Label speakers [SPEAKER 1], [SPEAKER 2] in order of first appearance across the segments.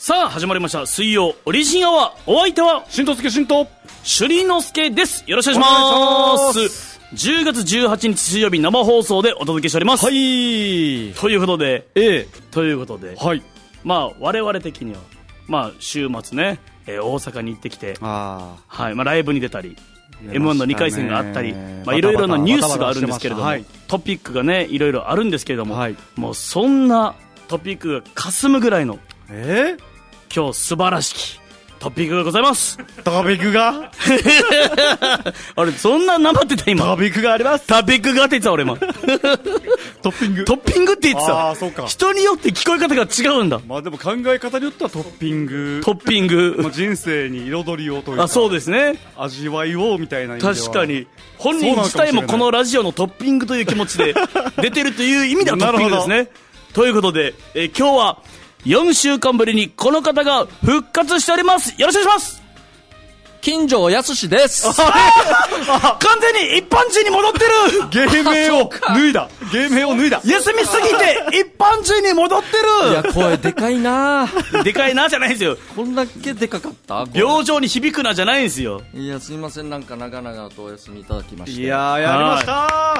[SPEAKER 1] さあ始まりました水曜オリジンアワー。お相手は
[SPEAKER 2] しんとすけしんと
[SPEAKER 1] 朱里之助です。よろしくお願いします。10月18日水曜日生放送でお届けしております。
[SPEAKER 2] はい
[SPEAKER 1] ということで、
[SPEAKER 2] はい、
[SPEAKER 1] まあ我々的にはまあ週末ね、大阪に行ってきて、はい、まあライブに出たりM1 の2回戦があったり、まあいろいろなニュースがあるんですけれども、トピックがねいろいろあるんですけれども、もうそんなトピックが霞むぐらいの今日素晴らしきトピックがございます。
[SPEAKER 2] トピックが
[SPEAKER 1] あれそんななまってた今。
[SPEAKER 2] トピックがあります。
[SPEAKER 1] トピックがって言ってた俺今。トッピングって言ってた。
[SPEAKER 2] そうか。
[SPEAKER 1] 人によって聞こえ方が違うんだ。
[SPEAKER 2] まあでも考え方によってはトッピングまあ人生に彩りをというか、
[SPEAKER 1] そうですね、
[SPEAKER 2] 味わいをみたいな意味では
[SPEAKER 1] 確かに本人自体もこのラジオのトッピングという気持ちで出てるという意味ではトッピングですね。ということで、今日は4週間ぶりにこの方が復活しております。よろしくお願いします。
[SPEAKER 3] 金城康です。
[SPEAKER 1] 完全に一般人に戻ってる。
[SPEAKER 2] 芸名を脱いだ。
[SPEAKER 1] 休みすぎて一般人に戻ってる。
[SPEAKER 3] いや声でかいな。
[SPEAKER 1] でかいなじゃないんですよ。
[SPEAKER 3] こんだけでかかった。
[SPEAKER 1] 病状に響くなじゃないんですよ。
[SPEAKER 3] いやすいません、なんか長々とお休みいただきまして。
[SPEAKER 2] いややりました。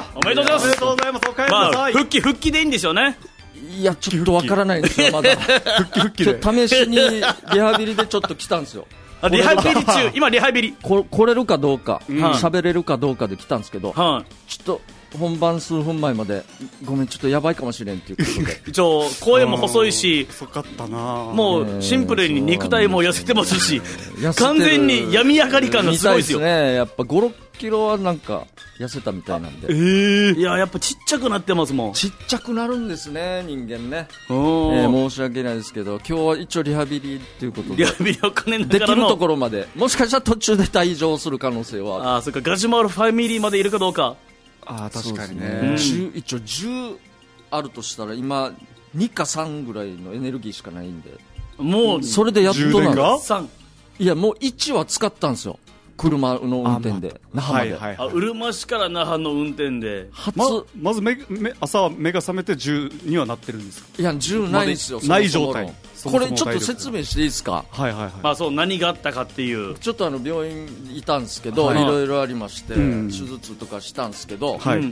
[SPEAKER 1] おめでとうございます。
[SPEAKER 2] おめでとうございます。お帰りなさい。
[SPEAKER 1] 復帰でいいんですよね。
[SPEAKER 3] いやちょっとわからないんですよまだ。
[SPEAKER 2] 復帰で
[SPEAKER 3] 試しにリハビリでちょっと来たんですよ。
[SPEAKER 1] リハビリ中、今リハビリ
[SPEAKER 3] 来れるかどうか喋れるかどうかで来たんですけど、ちょっと本番数分前までごめんちょっとやばいかもしれんっていうことで
[SPEAKER 1] 一応声も細いし
[SPEAKER 2] 遅かったな。
[SPEAKER 1] もうシンプルに肉体も痩せてますし、完全に病み上がり感がすごいですよ。
[SPEAKER 3] みたいですね。やっぱ5、6キロはなんか痩せたみたいなんで。
[SPEAKER 1] いややっぱちっちゃくなってますもん。
[SPEAKER 3] ちっちゃくなるんですね人間ね。申し訳ないですけど今日は一応リハビリということで、
[SPEAKER 1] リハビリを兼ねな
[SPEAKER 3] で
[SPEAKER 1] がらの
[SPEAKER 3] きるところまで、もしかしたら途中で退場する可能性はある。
[SPEAKER 1] そっか、ガジュマルファミリーまでいるかどうか。
[SPEAKER 2] 確かにね。
[SPEAKER 3] 一応10あるとしたら今2か3ぐらいのエネルギーしかないんで、
[SPEAKER 1] もう
[SPEAKER 3] それでやっとなん
[SPEAKER 2] が
[SPEAKER 1] 3。
[SPEAKER 3] いやもう1は使ったんですよ、車の運転で那覇まで。
[SPEAKER 1] うるま市から那覇の運転で
[SPEAKER 2] まず朝は目が覚めて10にはなってるんですか。
[SPEAKER 3] いや10ないんですよ。
[SPEAKER 2] ない状態。
[SPEAKER 3] これちょっと説明していいですか。
[SPEAKER 1] まあそう何があったかっていう。
[SPEAKER 3] ちょっと病院いたんですけど、いろいろありまして、手術とかしたんですけど、俺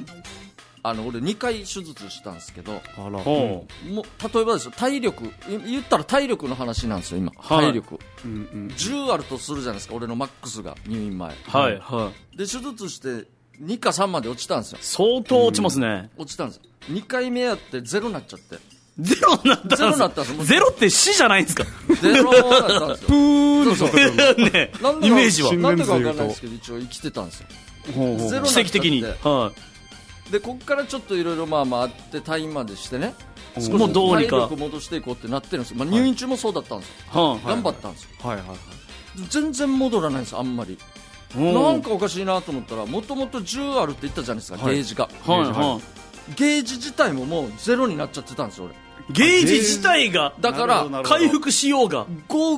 [SPEAKER 3] 2回手術したんですけど、もう例えばですよ、体力言ったら体力の話なんですよ今。体力10あるとするじゃないですか、俺のマックスが入院前。で手術して2か3まで落ちたんですよ。
[SPEAKER 1] 相当落ちますね。
[SPEAKER 3] 落ちたんですよ。2回目やって0になっちゃって。
[SPEAKER 1] ゼロになったんです。ゼロって死じゃないんですか。
[SPEAKER 3] ゼロだったんですよ。
[SPEAKER 2] プーの外
[SPEAKER 1] ね、イメージは
[SPEAKER 3] なんでか分かんないですけど一応生きてたんですよ。ゼロ
[SPEAKER 1] 奇跡的に。
[SPEAKER 3] でこっからちょっといろいろあって退院までしてね、
[SPEAKER 1] もうどうにか
[SPEAKER 3] 体力戻していこうってなってるんですよ。入院中もそうだったんですよ。頑張ったんですよ。全然戻らないんですよあんまり。なんかおかしいなと思ったら、もともと10あるって言ったじゃないですか、ゲージが。ゲージ自体ももうゼロになっちゃってたんですよ俺。
[SPEAKER 1] ゲージ自体が
[SPEAKER 3] だから
[SPEAKER 1] 回復しようが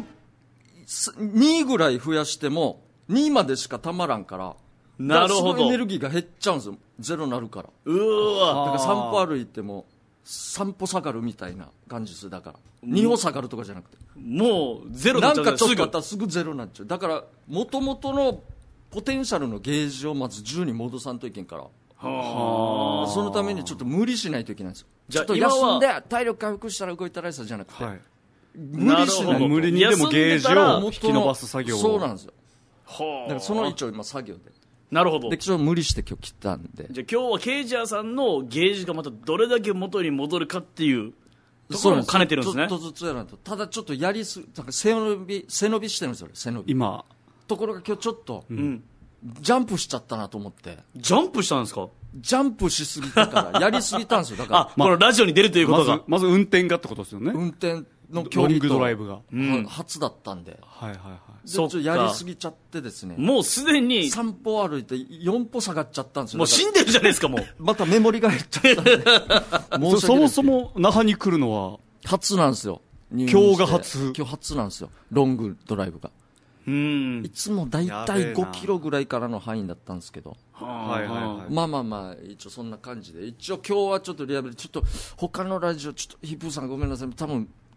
[SPEAKER 3] 2ぐらい増やしても2までしかたまらんから、
[SPEAKER 1] なるほど、
[SPEAKER 3] エネルギーが減っちゃうんですよ、ゼロになるから。だから散歩歩いても3歩下がるみたいな感じです。だから2歩下がるとかじゃなくて、
[SPEAKER 1] もうゼロになっちゃう。
[SPEAKER 3] なんかちょっとあったらすぐゼロになっちゃう。だから元々のポテンシャルのゲージをまず10に戻さんといけんから、そのためにちょっと無理しないといけないんですよ。ちょっと休んで体力回復したら動いたらいいさじゃなくて、無理しない。
[SPEAKER 2] 無理にでもゲージを引き伸ばす作業を。
[SPEAKER 3] そうなんですよ。だからその一応今作業で。
[SPEAKER 1] なるほど。
[SPEAKER 3] でちょっと無理して今日来たんで。
[SPEAKER 1] じゃあ今日はケイジャーさんのゲージがまたどれだけ元に戻るかっていうところも兼ねてるんですね。
[SPEAKER 3] ちょっとずつやらないと。ただちょっとやりすぎ、なんか背伸びしてるんですよ背伸び。
[SPEAKER 2] 今
[SPEAKER 3] ところが今日ちょっと、ジャンプしちゃったなと思って。
[SPEAKER 1] ジャンプしたんですか。
[SPEAKER 3] ジャンプしすぎたからやりすぎたんですよ。だから
[SPEAKER 1] このラジオに出るということが
[SPEAKER 2] まず運転がってことですよね。
[SPEAKER 3] 運転の距離と
[SPEAKER 2] ロングドライブが、
[SPEAKER 3] 初だったんで、
[SPEAKER 1] そうか、
[SPEAKER 3] やりすぎちゃってですね、
[SPEAKER 1] もうすでに
[SPEAKER 3] 3歩歩いて4歩下がっちゃったんですよ。
[SPEAKER 1] もう死んでるじゃないですか。もう
[SPEAKER 3] またメモリが減っちゃったんで
[SPEAKER 2] そもそも那覇に来るのは
[SPEAKER 3] 初なんですよ。
[SPEAKER 2] 今日が初。
[SPEAKER 3] 今日初なんですよ、ロングドライブが。いつもだいたい5キロぐらいからの範囲だったんですけど、まあ一応そんな感じで、一応今日はちょっとリハビリ、ちょっと他のラジオちょっとヒップーさんごめんなさい、多分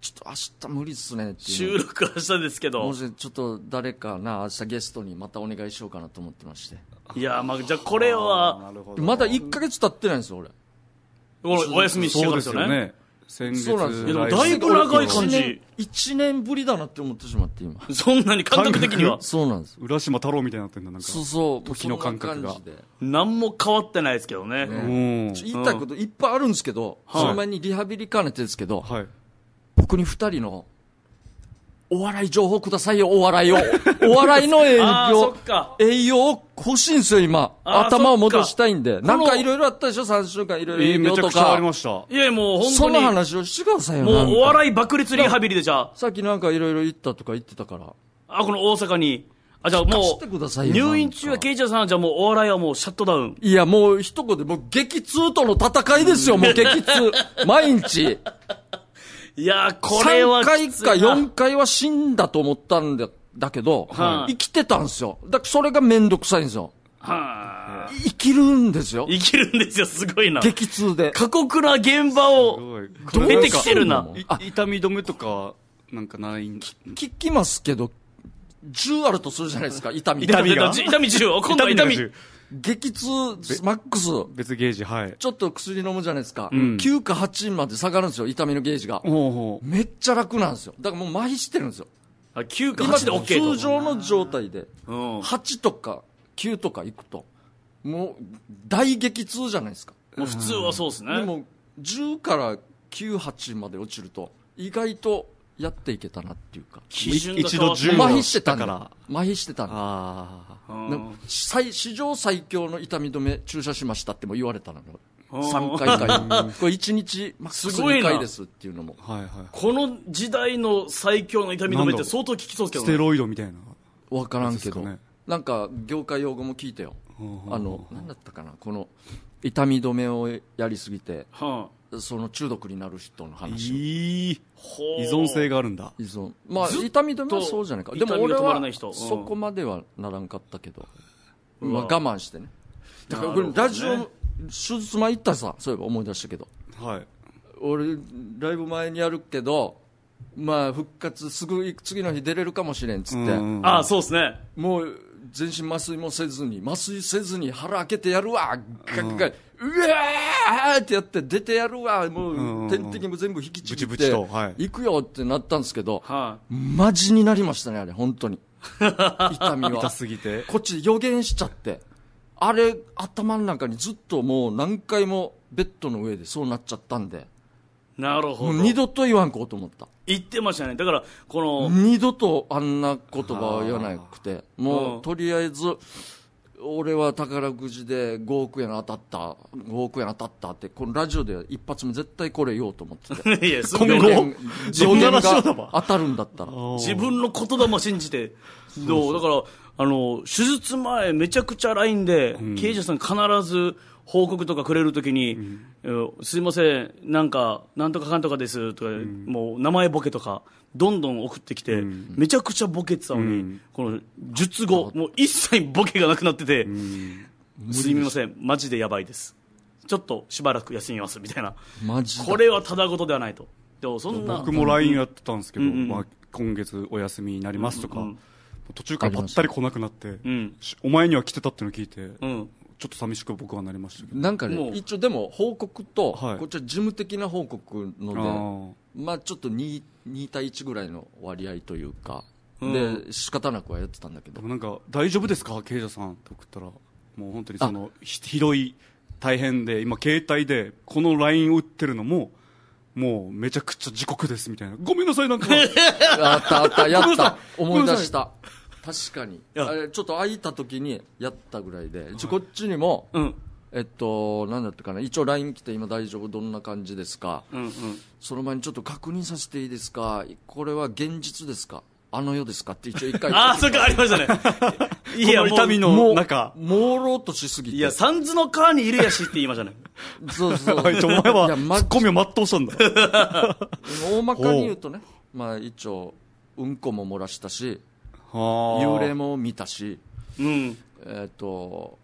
[SPEAKER 3] ちょっと明日無理っすねっていう。
[SPEAKER 1] 収録明日ですけど。
[SPEAKER 3] もしちょっと誰かな、明日ゲストにまたお願いしようかなと思ってまして。
[SPEAKER 1] いや、まあ、じゃあこれは、
[SPEAKER 3] まだ1ヶ月経ってないんですよ、俺。
[SPEAKER 1] お休みしてからですよね。
[SPEAKER 2] 先月。
[SPEAKER 3] そうなんですよ。
[SPEAKER 1] だいぶ長い感じ。
[SPEAKER 3] 1年ぶりだなって思ってしまって、今。
[SPEAKER 1] そんなに感覚的には。
[SPEAKER 3] そうなんです。
[SPEAKER 2] 浦島太郎みたいになってんだ、なんか。
[SPEAKER 3] そう。
[SPEAKER 2] 時の感覚が。
[SPEAKER 1] 何も変わってないですけどね。
[SPEAKER 3] 言いたいこといっぱいあるんですけど、その前にリハビリ兼ねてですけど、僕に2人の、お笑い情報くださいよ、お笑いを。お笑いの栄養欲しいんですよ、今。頭を戻したいんで。なんかいろいろあったでしょ、3週間いろいろ営業とか。
[SPEAKER 2] めちゃくちゃありました。
[SPEAKER 1] いや、もう本当に。
[SPEAKER 3] その話をしてくださいよ。
[SPEAKER 1] もうお笑い爆裂リハビリでじゃあ。
[SPEAKER 3] さっきなんかいろいろ言ったとか言ってたから。
[SPEAKER 1] この大阪に。じゃあもう、入院中はケイちゃんさんはじゃあもうお笑いはもうシャットダウン。
[SPEAKER 3] いや、もう一言で、もう激痛との戦いですよ、もう激痛。毎日。
[SPEAKER 1] いやこれは
[SPEAKER 3] 3回か4回は死んだと思ったんだけど、生きてたんですよ。だからそれがめんどくさいんですよ。生きるんですよ。
[SPEAKER 1] 生きるんですよ、すごいな。
[SPEAKER 3] 激痛で。
[SPEAKER 1] 過酷な現場を出てきてるな。
[SPEAKER 2] 痛み止めとか、なんかないん
[SPEAKER 3] 聞きますけど、10あるとするじゃないですか、痛み
[SPEAKER 1] が。痛み10。今度は痛み。
[SPEAKER 3] 激痛、マックス。
[SPEAKER 2] 別ゲージ、はい。
[SPEAKER 3] ちょっと薬飲むじゃないですか。9か8まで下がるんですよ、痛みのゲージが。めっちゃ楽なんですよ。だからもう麻痺してるんですよ。
[SPEAKER 1] 9か8で OK と。
[SPEAKER 3] 通常の状態で、8とか9とかいくと、もう大激痛じゃないですか。
[SPEAKER 1] もう普通はそうですね。
[SPEAKER 3] でも、10から9、8まで落ちると、意外と、やっていけたなっていうか。
[SPEAKER 1] 基準が変わって
[SPEAKER 3] 麻痺してたんだ。麻痺してたんだ。史上最強の痛み止め注射しましたっても言われたのよ。3回か。これ1日、すぐ2回ですっていうのも。
[SPEAKER 1] この時代の最強の痛み止めって相当効きそうですけどね。
[SPEAKER 2] ステロイドみたいな。
[SPEAKER 3] わからんけど。なんか、業界用語も聞いてよ。なんだったかな。この、痛み止めをやりすぎて。その中毒になる人の話。
[SPEAKER 2] 依存性があるんだ。
[SPEAKER 3] 依存。まあ、痛み止めはそうじゃないか。でも俺は、そこまではならんかったけど。まあ、我慢してね。だから、これ、ラジオ、手術前行ったさ、そういえば思い出したけど。
[SPEAKER 2] はい。
[SPEAKER 3] 俺、ライブ前にやるけど、まあ、復活、すぐ、次の日出れるかもしれんっつって。
[SPEAKER 1] そうですね。
[SPEAKER 3] もう、全身麻酔もせずに、腹開けてやるわ、うわーってやって出てやるわ、もう点滴も全部引きちぎって行くよってなったんですけど、マジになりましたね、あれ本当に。痛みは
[SPEAKER 2] 痛すぎて
[SPEAKER 3] こっち予言しちゃって、あれ頭の中にずっともう何回もベッドの上でそうなっちゃったんで。
[SPEAKER 1] なるほど。
[SPEAKER 3] 二度と言わんこうと思った。
[SPEAKER 1] 言ってましたね。だからこの
[SPEAKER 3] 二度とあんな言葉を言わなくて、もうとりあえず俺は宝くじで5億円当たったってこのラジオで一発目絶対これ言おうと思ってて。
[SPEAKER 1] いや、すごい
[SPEAKER 3] 自分が当たるんだったら
[SPEAKER 1] 自分の言霊信じて。だから手術前めちゃくちゃ LINE で刑事さん必ず報告とかくれるときに、すいません、なんとかかんとかですとか、もう名前ボケとかどんどん送ってきて、めちゃくちゃボケてたのに、この術後もう一切ボケがなくなってて、すみません、マジでやばいです、ちょっとしばらく休みますみたいな。これはただごとではないと。でもそんな
[SPEAKER 2] 僕も LINE やってたんですけど、今月お休みになりますとか、途中からぱったり来なくなって、お前には来てたっていうのを聞いて、ちょっと寂しく僕はなりましたけど。
[SPEAKER 3] なんかね、一応でも報告と、こっちは事務的な報告ので、まあちょっと 2対1ぐらいの割合というか、で仕方なくはやってたんだけど。
[SPEAKER 2] なんか大丈夫ですか刑事さんって送ったら、もう本当にそのひどい大変で、今携帯でこの LINE を打ってるのももうめちゃくちゃ時刻ですみたいな。ごめんなさい、なんか
[SPEAKER 3] あったやった思い出した。確かにあれちょっと空いた時にやったぐらいで、こっちにも、なんだったかな、一応 LINE 来て、今大丈夫、どんな感じですか、その前にちょっと確認させていいですか、これは現実ですか、あの世ですかって一応一回
[SPEAKER 1] それかありましたね。
[SPEAKER 2] いや、痛みの中
[SPEAKER 3] 朦朧としすぎて、
[SPEAKER 1] いや、サンズの川にいるやしって言いましたね。
[SPEAKER 3] そう
[SPEAKER 2] お前はツッコミを全うしたんだ。
[SPEAKER 3] 大まかに言うとね、まあ一応うんこも漏らしたし、幽霊も見たし、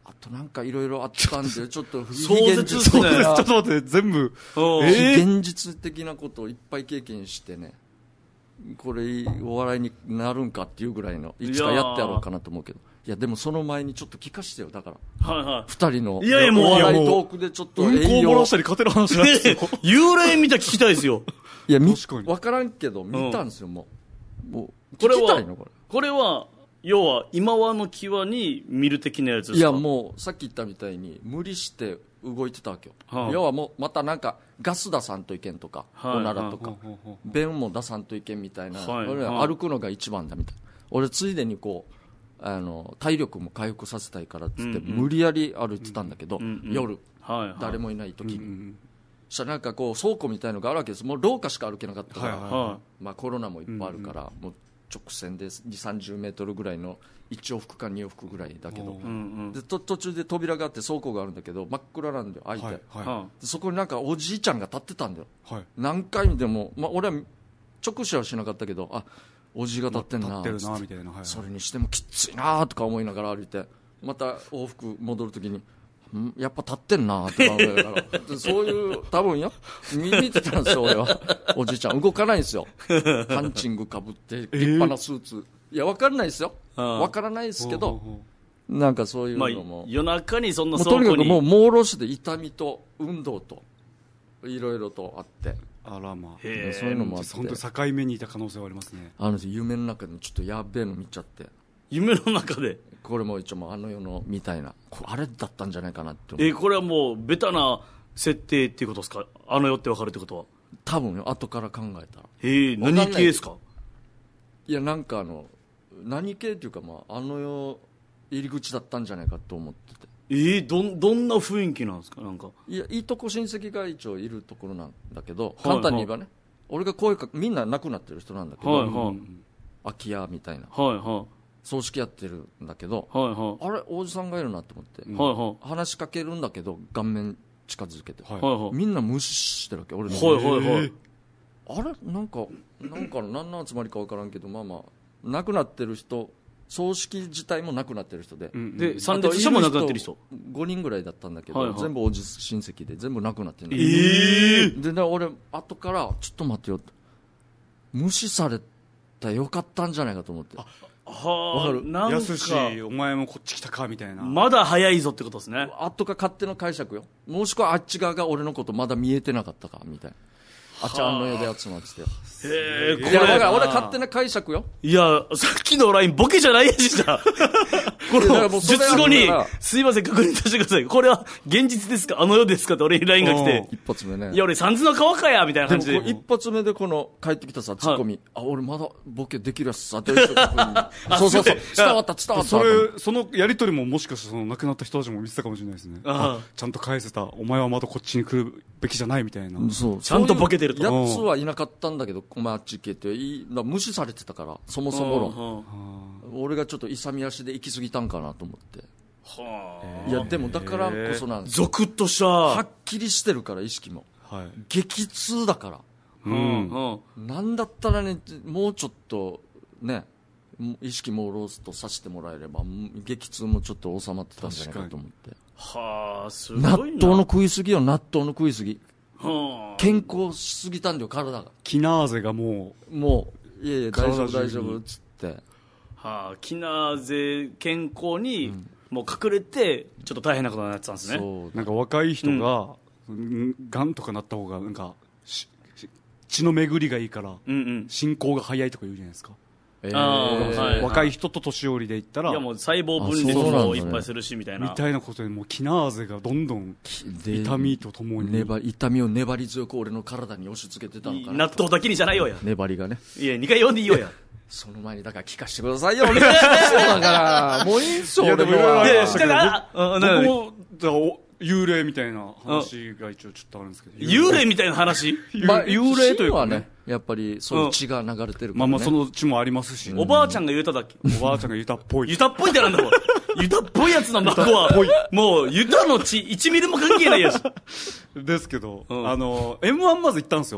[SPEAKER 3] あとなんかいろいろあったんで、ちょっと
[SPEAKER 1] 壮絶ですね。
[SPEAKER 2] ちょっと待って、全部。
[SPEAKER 3] 非現実的なことをいっぱい経験してね、これお笑いになるんかっていうぐらいの、いつかやってやろうかなと思うけど。いやでもその前にちょっと聞かしてよ、だから
[SPEAKER 1] はいはい、
[SPEAKER 3] 2人の
[SPEAKER 1] いやいやもう
[SPEAKER 3] お笑いトークでちょっと
[SPEAKER 2] うんこを漏らしたり勝てる話なんですよ。
[SPEAKER 1] 幽霊見た聞きたいですよ。
[SPEAKER 3] いや
[SPEAKER 2] 確かに
[SPEAKER 3] 分からんけど見たんですよ、もう
[SPEAKER 1] これは
[SPEAKER 3] 聞きたいの
[SPEAKER 1] これは要は今和の際に見る的なやつですか。
[SPEAKER 3] いやもうさっき言ったみたいに無理して動いてたわけよ、
[SPEAKER 1] はあ、
[SPEAKER 3] 要はもうまたなんかガス出さんといけんとか、
[SPEAKER 1] はい、
[SPEAKER 3] おならとか、便も出さんといけんみたいな、俺は歩くのが一番だみたいな、俺ついでにこう体力も回復させたいからっつって無理やり歩いてたんだけど、夜、誰もいない時に、そしたらなんかこう倉庫みたいのがあるわけです。もう廊下しか歩けなかったから、まあコロナもいっぱいあるから、もう直線で2、30メートルぐらいの1往復か2往復ぐらいだけど、で途中で扉があって倉庫があるんだけど真っ暗なんだよ、開いて、でそこになんかおじいちゃんが立ってたんだよ、何回でも、まあ、俺は直視はしなかったけど、あ、おじが立ってんなみたいな、それにしてもきついなとか思いながら歩いて、また往復戻るときにやっぱ立ってんなとか思いながらそういう多分よ見てたんですよ俺は。おじいちゃん動かないんですよ、ハンチングかぶって立派なスーツ、いや分からないですよ、分からないですけど、なんかそういうのも、
[SPEAKER 1] まあ、夜中にそんな倉庫に
[SPEAKER 3] とにかくもう朦朧して痛みと運動といろいろとあって、
[SPEAKER 2] あらまあ、
[SPEAKER 3] そういうのもあって、
[SPEAKER 2] 本当に境目にいた可能性はありますね。
[SPEAKER 3] 夢の中でちょっとやべえの見ちゃって、
[SPEAKER 1] 夢の中で
[SPEAKER 3] これも一応もう世のみたいな、あれだったんじゃないかなって思う。
[SPEAKER 1] これはもうベタな設定っていうことですか、世って分かるってことは。
[SPEAKER 3] 多分よ、後から考えたら。
[SPEAKER 1] 何系ですか。
[SPEAKER 3] いやなんか何系っていうか、まあ世入り口だったんじゃないかと思ってて。
[SPEAKER 1] どんな雰囲気なんですか。なんか
[SPEAKER 3] いや、いいとこ親戚が一応いるところなんだけど、簡単に言えばね、俺が声かみんな亡くなってる人なんだけど、空き家みたいな、葬式やってるんだけど、あれおじさんがいるなと思って、話しかけるんだけど顔面近づけて、みんな無視してるわけ、俺の。あれなんか何の集まりか分からんけど、まあまあ亡くなってる人、葬式自体も亡くなってる人で、
[SPEAKER 1] 参列者も亡くなってる人
[SPEAKER 3] 5人ぐらいだったんだけど、全部おじ親戚で全部亡くなってるんだ。で俺後からちょっと待ってよって、無視されたらよかったんじゃないかと思って。
[SPEAKER 1] わかる。なんか
[SPEAKER 2] やすしお前もこっち来たかみたいな、
[SPEAKER 1] まだ早いぞってことですね。
[SPEAKER 3] 後か勝手の解釈よ、もしくはあっち側が俺のことまだ見えてなかったかみたいな、あちゃんの世で集まっててよ。
[SPEAKER 1] これ
[SPEAKER 3] 俺勝手な解釈よ。
[SPEAKER 1] いやさっきのラインボケじゃないやしさこの術後にすいません確認させてください、これは現実ですか世ですかって俺にラインが来て、
[SPEAKER 3] 一発目ね、
[SPEAKER 1] いや俺三途の川かやみたいな感じで、
[SPEAKER 3] 一発目でこの帰ってきたさツッコミ、俺まだボケできるやつさってそう伝わったそ
[SPEAKER 2] のやり取りももしかして亡くなった人たちも見てたかもしれないですね。ちゃんと返せた、お前はまだこっちに来るべきじゃないみたいな、
[SPEAKER 1] ちゃんとボケてると。
[SPEAKER 3] やつはいなかったんだけど、お前あっち行けって無視されてたから、そもそも俺がちょっと勇み足で行き過ぎたんかなと思って。いやでもだからこそなんですよ、
[SPEAKER 1] ゾクッとした、
[SPEAKER 3] はっきりしてるから意識も、激痛だから、なんだったらね、もうちょっとね意識朦朧とさせてもらえれば激痛もちょっと収まってたんじゃないかと思って。
[SPEAKER 1] すごいな。
[SPEAKER 3] 納豆の食いすぎよ、納豆の食いすぎ、健康しすぎたんだよ体が。
[SPEAKER 2] キナーゼがもう
[SPEAKER 3] いやいや大丈夫っつって、
[SPEAKER 1] キナーゼ健康にもう隠れてちょっと大変なことになってたんですね。
[SPEAKER 2] なんか若い人ががんとかなった方がなんか血の巡りがいいから進行が早いとか言うじゃないですか。若い人と年寄りで言ったら、
[SPEAKER 1] いやもう細胞分裂もいっぱいするしみたいな
[SPEAKER 2] ことで、もうキナーゼがどんどん痛みとともに
[SPEAKER 3] 痛みを粘り強く俺の体に押し付けてたのかな。
[SPEAKER 1] 納豆だけにじゃないよや、
[SPEAKER 3] 粘りがね。
[SPEAKER 1] いや2回読んでいいよや
[SPEAKER 3] その前にだから聞かせてくださいよ俺だからもういいんすよ俺
[SPEAKER 2] は。僕も幽霊みたいな話が一応ちょっとあるんですけど、
[SPEAKER 1] 幽霊みたいな話、
[SPEAKER 3] 幽霊というかね、やっぱりそういう血が流れてるからね。
[SPEAKER 2] まあその血もありますし、
[SPEAKER 1] おばあちゃんが言うただっけ、
[SPEAKER 2] おばあちゃんがユタっぽい
[SPEAKER 1] ユタっぽいってなんだろうユタっぽいやつなんだ、ここはもうユタの血1ミリも関係ないやし
[SPEAKER 2] ですけど、M1 まず行ったんですよ。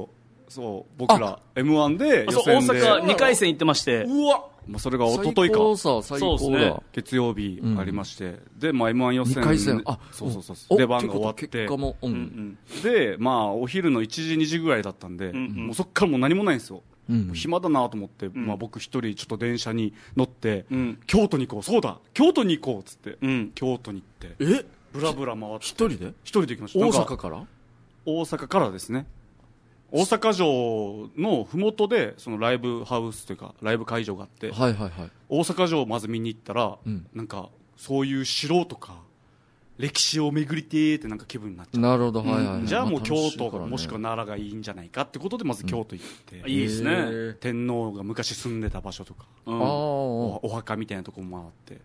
[SPEAKER 2] そう僕ら M1 で予選で
[SPEAKER 1] 大阪2回戦行ってまして、
[SPEAKER 3] うわ、
[SPEAKER 2] まあ、それが一昨日か
[SPEAKER 3] 最高だ、
[SPEAKER 1] ね、
[SPEAKER 2] 月曜日ありまして、で、まあ、M1 予選
[SPEAKER 3] 2回戦、
[SPEAKER 2] そう出番が終わって
[SPEAKER 3] 結果も、
[SPEAKER 2] で、まあ、お昼の1時2時ぐらいだったんで、もうそっからもう何もないんですよ、暇だなと思って、まあ、僕一人ちょっと電車に乗って、京都に行こう、そうだ京都に行こうっつって、京都に行ってブラブラ回って
[SPEAKER 3] 一人で
[SPEAKER 2] 行きました。
[SPEAKER 3] 大阪から
[SPEAKER 2] 大阪からですね。大阪城のふもとでそのライブハウスというかライブ会場があって、大阪城をまず見に行ったら、なんかそういう城とか歴史を巡りてーってなんか気分になっちゃう。
[SPEAKER 3] なるほど、
[SPEAKER 2] じゃあもう京都もしくは奈良がいいんじゃないかってことでまず京都行って、
[SPEAKER 1] いいですね。
[SPEAKER 2] 天皇が昔住んでた場所とか、お墓みたいなとこも回って、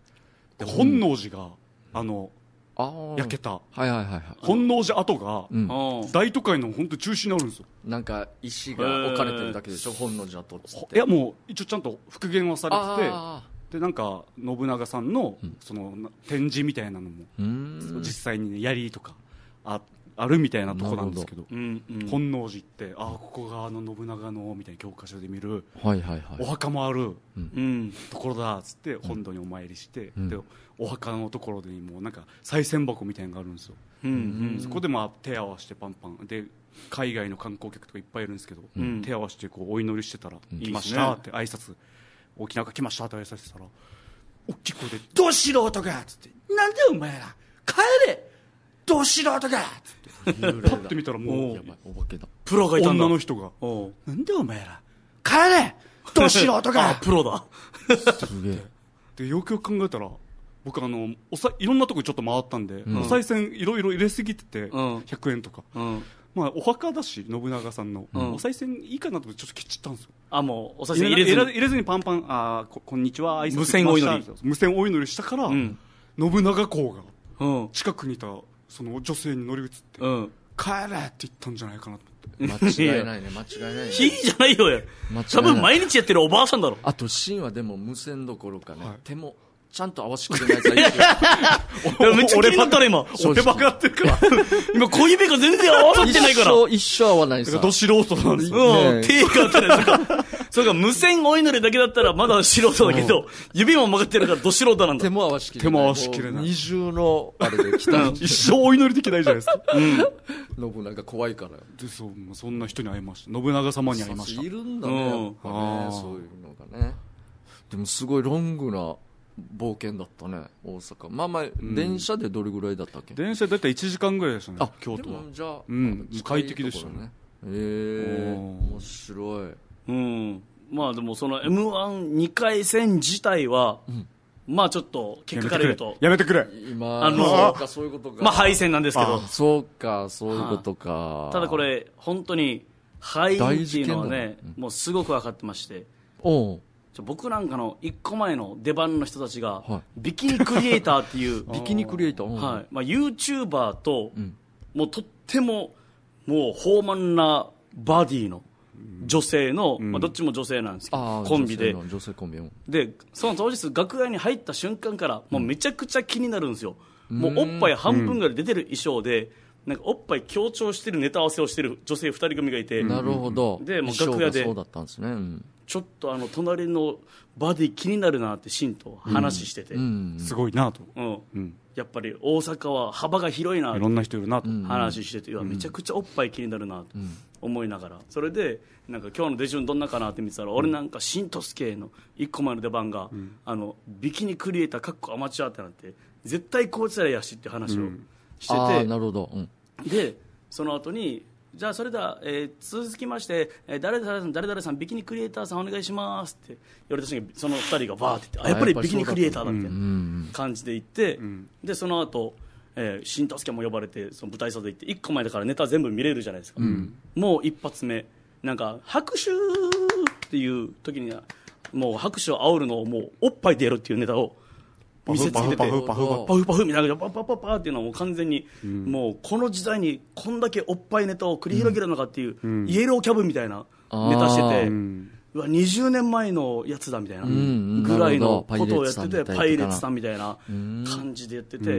[SPEAKER 2] で本能寺が焼けた本能寺跡が大都会の本当中心にあるんですよ。
[SPEAKER 3] なんか石が置かれてるだけでしょ、本能寺跡っつって。
[SPEAKER 2] いやもう一応ちゃんと復元はされてて、でなんか信長さんのその展示みたいなのも実際にね槍とかあるみたいなとこなんですけど、本能寺ってここが信長のみたいな教科書で見るお墓もあるところだっつって本堂にお参りして、でお墓のところにもうなんか賽銭箱みたいなのがあるんですよ。そこでまあ手合わせてパンパンで海外の観光客とかいっぱいいるんですけど、手合わせてこうお祈りしてたら来ましたって挨拶、沖縄が来ましたって挨拶してたら大きい声でど素人がっつって、なんでお前ら帰れど素人がっつってパッて見たらもう
[SPEAKER 3] お化けだ、
[SPEAKER 1] プロがいたんだ。
[SPEAKER 2] 女の人がなんでお前ら帰れど素人が
[SPEAKER 1] プロだ
[SPEAKER 3] すげえ。
[SPEAKER 2] でよくよく考えたら僕いろんなとこちょっと回ったんで、お賽銭いろいろ入れすぎてて、100円とか、まあ、お墓だし信長さんの、お賽銭いいかなと思ってちょっとケチったんですよ。
[SPEAKER 1] もうお賽銭入れず
[SPEAKER 2] にパンパンこんにちは挨拶
[SPEAKER 1] 無線お祈り
[SPEAKER 2] 無線お祈りしたから、信長公が近くにいたその女性に乗り移って、帰れって言ったんじゃないかなと思って。
[SPEAKER 3] 間違いないね、間違いないね。
[SPEAKER 1] いいじゃないよ。多分毎日やってるおばあさんだろ。
[SPEAKER 3] あと芯はでも無線どころかね、手もちゃんと合わせてくれないやつはい
[SPEAKER 1] るよ。めっちゃ気になったね今。
[SPEAKER 2] 俺バカってるから
[SPEAKER 1] 今小指が全然合わさってないから。
[SPEAKER 3] 一生合わないさ。
[SPEAKER 2] ど素人なんですよ。
[SPEAKER 1] 手があったらそうか、無線お祈りだけだったらまだ素人だけど、指も曲がってるからど素人なんだ。
[SPEAKER 3] 手も合わしきれない。
[SPEAKER 2] 手も合わしきれない。
[SPEAKER 3] 二重のあれで来た。
[SPEAKER 2] 一生お祈りできないじゃないですか。
[SPEAKER 3] 信長怖いから。
[SPEAKER 2] でそんな人に会いました。信長様に会いました。
[SPEAKER 3] いるんだね、やっぱね、そういうのがね。でもすごいロングな冒険だったね、大阪。まあまあ、電車でどれぐらいだったっけ？
[SPEAKER 2] 電車でだいたい1時間ぐらいでしたね、京都は。
[SPEAKER 3] じゃあ、
[SPEAKER 2] 快適でしたね。
[SPEAKER 3] 面白い。
[SPEAKER 1] まあでもその M12 回戦自体は、まあちょっと結果から言うと
[SPEAKER 2] やめてくれ。
[SPEAKER 3] そういうことか。
[SPEAKER 1] まあ敗戦なんですけど。
[SPEAKER 3] そうか、そういうことか。
[SPEAKER 1] ただこれ本当に敗っていうのはね、もうすごく分かってまして。僕なんかの1個前の出番の人たちが、ビキニクリエイターっていう
[SPEAKER 3] ビキニクリエイター、
[SPEAKER 1] まあ、YouTuber と、もうとってももう豊満なバディの女性の、まあ、どっちも女性なんですけど、コンビで
[SPEAKER 3] 女性コンビ
[SPEAKER 1] でその当日楽屋に入った瞬間からもうめちゃくちゃ気になるんですよ。もうおっぱい半分ぐらい出てる衣装で、なんかおっぱい強調してるネタ合わせをしてる女性2人組がいて、
[SPEAKER 3] なるほど。
[SPEAKER 1] でもう楽屋で
[SPEAKER 3] そうだったんですね。
[SPEAKER 1] ちょっと隣のバディ気になるなってシンと話してて、
[SPEAKER 2] すごいなと、
[SPEAKER 1] やっぱり大阪は幅が広いなと、
[SPEAKER 2] いろんな人いるなと
[SPEAKER 1] 話してて、めちゃくちゃおっぱい気になるなと思いながら、それでなんか今日の出順どんなかなって見てたら、俺なんか新都助の1個前の出番が、ビキニクリエイターかっこアマチュアってなって、絶対こいつらやしって話をしてて、
[SPEAKER 3] なるほど、
[SPEAKER 1] でその後にじゃあそれでは、続きまして、誰々さんビキニクリエイターさんお願いしますって言われた瞬間、その2人がバーって言って、やっぱりビキニクリエイターだみたいな感じで言って、でその後、新助けも呼ばれてその舞台袖行って1個前だからネタ全部見れるじゃないですか、もう一発目なんか拍手っていう時にはもう拍手を煽るのをもうおっぱいでやるっていうネタを見せつけてて、パフパフみたいなパパパパっていうのはもう完全に、もうこの時代にこんだけおっぱいネタを繰り広げるのかっていう、イエローキャブみたいなネタしてて、うわ20年前のやつだみたいなぐらいのことをやってて、パイレーツさんみたいな感じでやってて、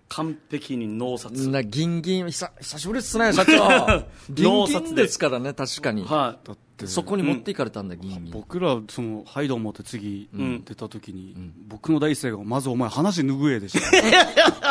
[SPEAKER 1] 完璧に脳殺。
[SPEAKER 3] ギンギン、久しぶりっすね、社長。ギンギンですからね、確かに。
[SPEAKER 1] はい。
[SPEAKER 2] だって
[SPEAKER 3] そこに持っていかれたんだ、ギンギン。
[SPEAKER 2] 僕ら、ハイドを持って次、出た時に、僕の大生が、まずお前話脱ぐえでした。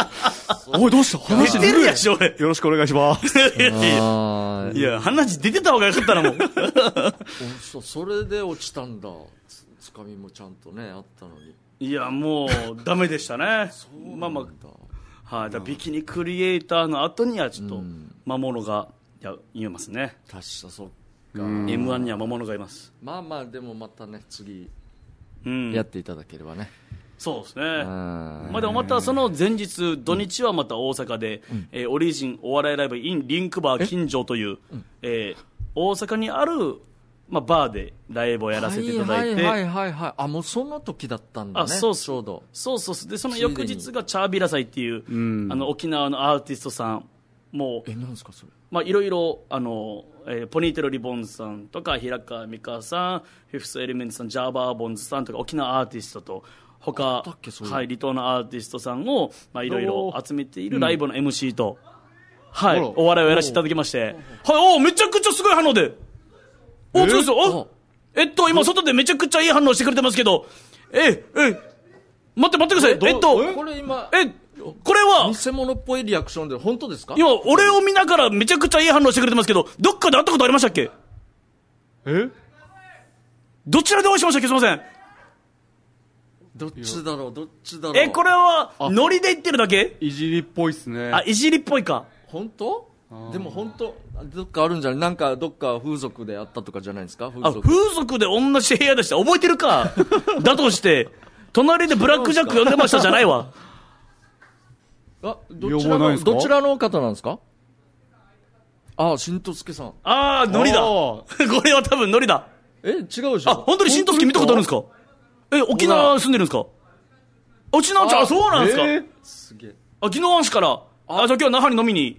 [SPEAKER 2] おい、どうした話脱ぐえ。よろしくお願いします。
[SPEAKER 1] いや、話出てた方がよかったな、もう。
[SPEAKER 3] それで落ちたんだ。つかみもちゃんとね、あったのに。
[SPEAKER 1] いや、もう、ダメでしたね。まあまあ、はい。だビキニクリエイターの後には、ちょっと、魔物が、言えますね。
[SPEAKER 3] 確か、そっか。
[SPEAKER 1] M1 には魔物がいます。
[SPEAKER 3] まあまあ、でもまたね、次、やっていただければね。
[SPEAKER 1] そうですね。まあでもまたその前日、土日はまた大阪で、オリジンお笑いライブ in リンクバー金城という、大阪にある、まあ、バーでライブをやらせていただいて。
[SPEAKER 3] はいはいはい。あ、もうその時だったんだね。
[SPEAKER 1] そう
[SPEAKER 3] ちょうど。
[SPEAKER 1] そう。で、その翌日がチャービラ祭っていう、沖縄のアーティストさん、もう、
[SPEAKER 3] なんですかそれ。
[SPEAKER 1] まあいろいろ、ポニーテロリボンズさんとか、平川美香さん、フィフスエレメントさん、ジャーバーボンズさんとか、沖縄アーティストと、他、はい、離島のアーティストさんを、まあいろいろ集めているライブの MC と、はい、お笑いをやらせていただきまして、はい、めちゃくちゃすごい反応で、そうですよ。今、外でめちゃくちゃいい反応してくれてますけど、待ってください。
[SPEAKER 3] これ今、
[SPEAKER 1] これは、
[SPEAKER 3] 偽物っぽいリアクションで、本当ですか？
[SPEAKER 1] 今、俺を見ながらめちゃくちゃいい反応してくれてますけど、どっかで会ったことありましたっけ？どちらでお会いしましたっけ？すいません。
[SPEAKER 3] どっちだろう。
[SPEAKER 1] これは、ノリで言ってるだけ？
[SPEAKER 2] いじりっぽいっすね。
[SPEAKER 1] いじりっぽいか。
[SPEAKER 3] 本当？でも本当、どっかあるんじゃない？なんかどっか風俗であったとかじゃないですか？風
[SPEAKER 1] 俗で同じ部屋でした。覚えてるか？だとして、隣でブラックジャック呼んでましたじゃないわ。
[SPEAKER 3] どちらの方なんですか？新とすけさん。
[SPEAKER 1] ノリだ。これは多分ノリだ。
[SPEAKER 3] 違うでしょ。
[SPEAKER 1] 本当に新とすけ見たことあるんですか？沖縄住んでるんですか？沖縄ん、そうなんですか？
[SPEAKER 3] すげえ。
[SPEAKER 1] 宜野湾市から。じゃあ今日は那覇に飲みに。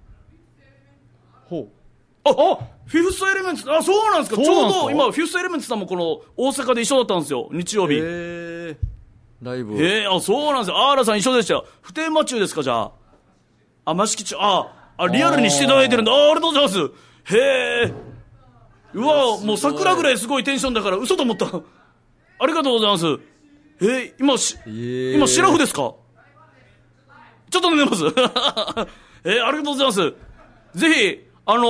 [SPEAKER 1] フィフスエレメンツ、そうなんですか。ちょうど今、フィフスエレメンツさんもこの大阪で一緒だったんですよ、日曜日。
[SPEAKER 3] ライブ。
[SPEAKER 1] そうなんですよ。アーラさん一緒でしたよ。普天間中ですか、じゃあ。益城中、リアルにしていただいてるんだ。ありがとうございます。うわ、もう桜ぐらいすごいテンションだから嘘と思った。ありがとうございます。今シラフですか？ちょっと寝ます。ありがとうございます。ぜひ、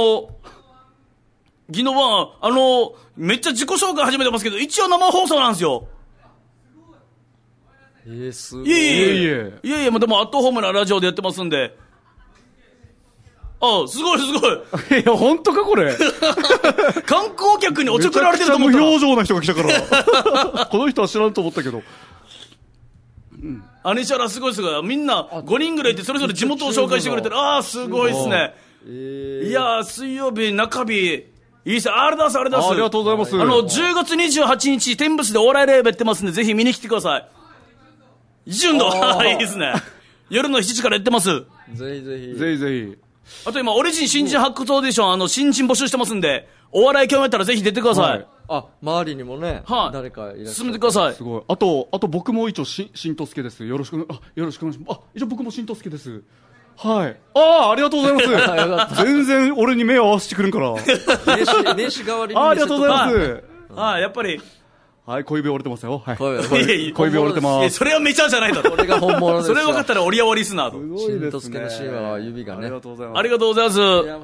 [SPEAKER 1] 宜野湾、めっちゃ自己紹介始めてますけど、一応生放送なんですよ。
[SPEAKER 3] すごい。
[SPEAKER 1] いえ、でもアットホームなラジオでやってますんで。すごい。
[SPEAKER 2] いや、本当かこれ。
[SPEAKER 1] 観光客におちょくられてると思ったら。
[SPEAKER 2] 無表情な人が来たから。この人は知らんと思ったけど。
[SPEAKER 1] アニシャラすごい。みんな5人ぐらいいて、それぞれ地元を紹介してくれてる。すごいですね。いや水曜日、中日、いいっすよ。ありがとうございます。
[SPEAKER 2] ありがとうございます。
[SPEAKER 1] 10月28日、天ブスでお笑いライブやってますんで、ぜひ見に来てください。純度、いいですね。夜の7時からやってます。
[SPEAKER 3] ぜ
[SPEAKER 2] ひ。
[SPEAKER 1] あと今、オリジン新人発掘オーディション、新人募集してますんで、お笑い興味あったらぜひ出てください。
[SPEAKER 3] 周りにもね、誰かいらっしゃる。
[SPEAKER 1] 進めてください。
[SPEAKER 2] すごい。あと僕も一応、しんとすけです。よろしくお願いします。一応僕もしんとすけです。はい。ありがとうございます。全然俺に目を合わせてくるんから。
[SPEAKER 3] 名刺代わりに。
[SPEAKER 2] ありがとうござい
[SPEAKER 1] ます。やっぱり。
[SPEAKER 2] はい、小指折れてますよ。はい。
[SPEAKER 1] 小指
[SPEAKER 2] 折れてます。
[SPEAKER 1] それはメジャーじゃないだろ。
[SPEAKER 3] これが本物ですよ。
[SPEAKER 1] それ分かったら折り合わリスナーと。
[SPEAKER 2] すごいですね。
[SPEAKER 3] のシーンは指がね。
[SPEAKER 2] ありがとうございます。
[SPEAKER 1] ありがとうございます。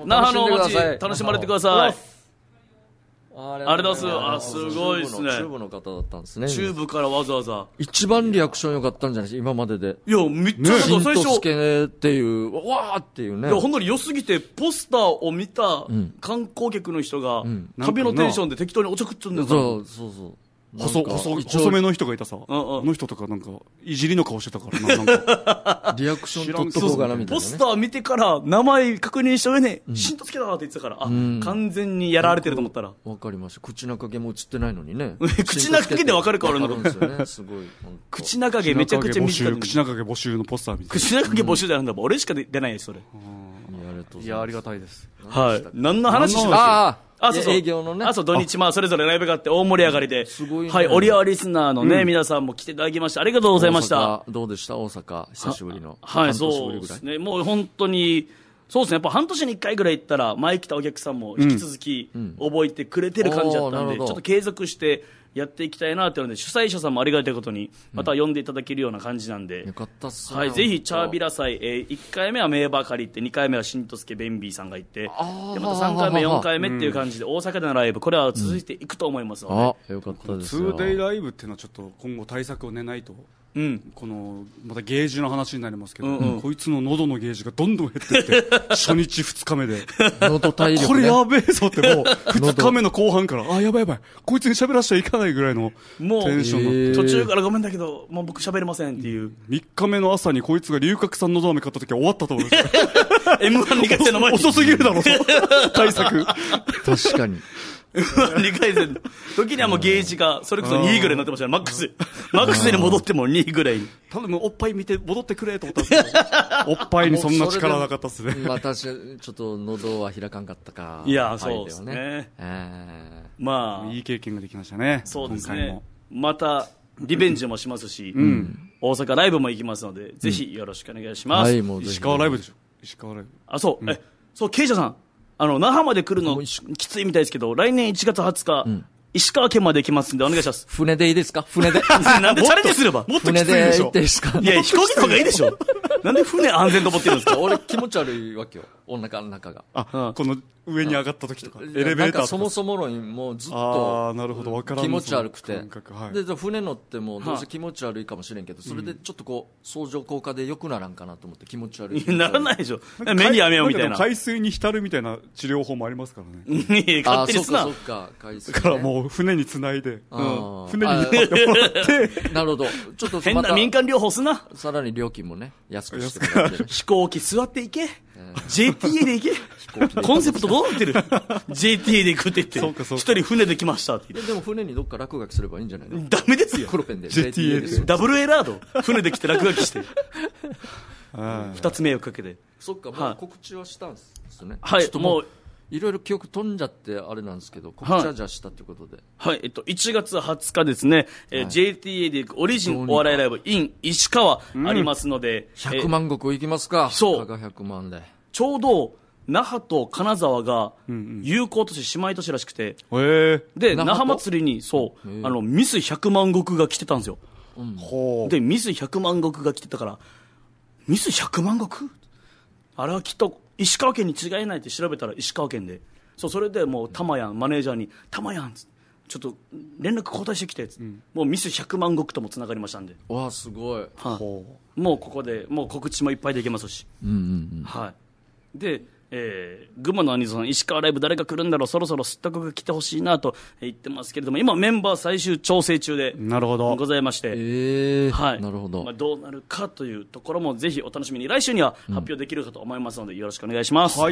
[SPEAKER 1] 那覇のお街、楽しまれてください。ありがとうございます。すごいですね。
[SPEAKER 3] チューブの方だったんですね。
[SPEAKER 1] チューブからわざわざ。
[SPEAKER 3] 一番リアクション良かったんじゃないですか、今までで。
[SPEAKER 1] いや、めっちゃ最初。
[SPEAKER 3] しんとすけっていう、わーっていうね。
[SPEAKER 1] いや、ほんのり良すぎて、ポスターを見た観光客の人が、旅のテンションで適当におちょくっちゃうんだよ。
[SPEAKER 3] そう。
[SPEAKER 2] 細めの人がいたさ、あの人とかなんかいじりの顔してたからなんか
[SPEAKER 3] リアクション取っとこうかなみたいな、ね、
[SPEAKER 1] ポスター見てから名前確認した上でしんとつけだって言ってたから、完全にやられてると思ったら
[SPEAKER 3] わかりました。口中毛も映ってないのにね。
[SPEAKER 1] 口中毛でわかるか俺の
[SPEAKER 3] すごい
[SPEAKER 1] 口中毛めちゃくちゃ見てる。
[SPEAKER 2] 口中毛募集のポスター見て
[SPEAKER 1] 口中毛募集じゃなんだもん、俺しか出ないよそれ。
[SPEAKER 2] いやありがたいです。
[SPEAKER 1] はい。何の話しまし
[SPEAKER 3] 営業のね。
[SPEAKER 1] そう、土日、それぞれライブがあって大盛り上がりで。すごいね。はい、オリアワリスナーのね、皆さんも来ていただきまして、ありがとうございました。
[SPEAKER 3] どうでした大阪、久しぶりの。
[SPEAKER 1] はい、そうですね。もう本当に、そうですね。やっぱ半年に1回ぐらい行ったら、前来たお客さんも引き続き覚えてくれてる感じだったんで、ちょっと継続してやっていきたいなっていうので、主催者さんもありがたいことに、また呼んでいただけるような感じなんで。
[SPEAKER 3] よかったっすね。
[SPEAKER 1] はい、ぜひ、チャービラ祭、1回目は名馬借りて、2回目は新とすけベンビーさんがいて、で、また3回目、4回目っていう感じで、大阪でのライブ、これは続いていくと思いますの
[SPEAKER 3] で。よかったですよ。
[SPEAKER 2] 2デイライブっていうのはちょっと今後対策を練ないと。このまたゲージの話になりますけど、こいつの喉のゲージがどんどん減ってって初日2日目で
[SPEAKER 3] 喉体力、ね、
[SPEAKER 2] これやべえぞってもう2日目の後半からやばいこいつに喋らしちゃいかないぐらいのテンションになって、
[SPEAKER 1] 途中からごめんだけどもう僕喋れませんっていう
[SPEAKER 2] 3日目の朝にこいつが龍角散のど飴買った時は終わったと思います
[SPEAKER 1] M1 2回戦の前に
[SPEAKER 2] 遅すぎるだろ対策
[SPEAKER 3] 確かに
[SPEAKER 1] 2回戦の時にはもうゲージがそれこそ2位ぐらいになってましたね。マックスに戻っても2位ぐらいに。
[SPEAKER 2] 多分おっぱい見て戻ってくれと思ったんですけどおっぱいにそんな力なかったっすね。
[SPEAKER 3] 確かにちょっと喉は開かんかったか。
[SPEAKER 1] いやそうですね。
[SPEAKER 2] いい経験ができましたね。
[SPEAKER 1] そうですね。またリベンジもしますし、大阪ライブも行きますので、ぜひよろしくお願いします。
[SPEAKER 2] 石川ライブでしょ。石川ライブ。
[SPEAKER 1] そうケイジャさん。那覇まで来るのきついみたいですけど、来年1月20日、石川県まで行きますんでお願いします。
[SPEAKER 3] 船でいいですか？船で。
[SPEAKER 1] なんでチャレンジすれば
[SPEAKER 2] もっときついでしょ。
[SPEAKER 3] 船で行っていいですか？
[SPEAKER 1] いや、飛行機の方がいいでしょ。なんで船安全と思ってるんですか？
[SPEAKER 3] 俺気持ち悪いわけよ。お腹の中が。
[SPEAKER 2] この上に上がった時とか、エレベーターとか。
[SPEAKER 3] そもそも論もうずっと気持ち悪くて。で、船乗ってもどうせ気持ち悪いかもしれんけど、それでちょっと相乗効果で良くならんかなと思って気持ち悪い。
[SPEAKER 1] ならないでしょ。目にやめようみたいな。
[SPEAKER 2] 海水に浸るみたいな治療法もありますからね。
[SPEAKER 1] 勝手にすな。
[SPEAKER 3] そっか、海水。
[SPEAKER 2] だからもう船に繋いで、船に引っ張ってもらって。
[SPEAKER 3] なるほど。ちょっと
[SPEAKER 1] 変な民間療法すな。
[SPEAKER 3] さらに料金もね、安くしてもらって。
[SPEAKER 1] 飛行機座っていけ。JTA で行け。コンセプトどうなってる？ JTA で行くって言って、一人船で来ましたって言って。
[SPEAKER 3] でも船にどっか落書きすればいいんじゃないの？
[SPEAKER 1] ダメですよ。
[SPEAKER 3] 黒ペンで。
[SPEAKER 2] JTA ですよ。
[SPEAKER 1] ダブルエラード。船で来て落書きして。二つ目をかけて。
[SPEAKER 3] そっか、もう告知はしたんですね。
[SPEAKER 1] はい、もう。
[SPEAKER 3] いろいろ記憶飛んじゃってあれなんですけど、告知はじゃあしたということで。
[SPEAKER 1] はい、1月20日ですね、JTA でオリジンお笑いライブ in 石川ありますので。
[SPEAKER 3] 100万石行きますか。
[SPEAKER 1] そう。
[SPEAKER 3] 100万で。
[SPEAKER 1] ちょうど、那覇と金沢が友好都市、姉妹都市らしくて。で、那覇祭りに、ミス100万石が来てたんですよ。で、ミス100万石が来てたから、ミス100万石あれはきっと、石川県に違いないって調べたら石川県で、それでもう玉やんマネージャーに玉やんちょっと連絡交代してきて、もうミス100万石ともつながりましたんで。
[SPEAKER 3] わあすごい。
[SPEAKER 1] もうここでもう告知もいっぱいできますし。はい。で、群馬のアニソン石川ライブ誰が来るんだろう、そろそろすったこが来てほしいなと言ってますけれども、今メンバー最終調整中でございまして、はい、
[SPEAKER 3] なるほど。
[SPEAKER 1] どうなるかというところもぜひお楽しみに。来週には発表できるかと思いますので、よろしくお願いします。はい、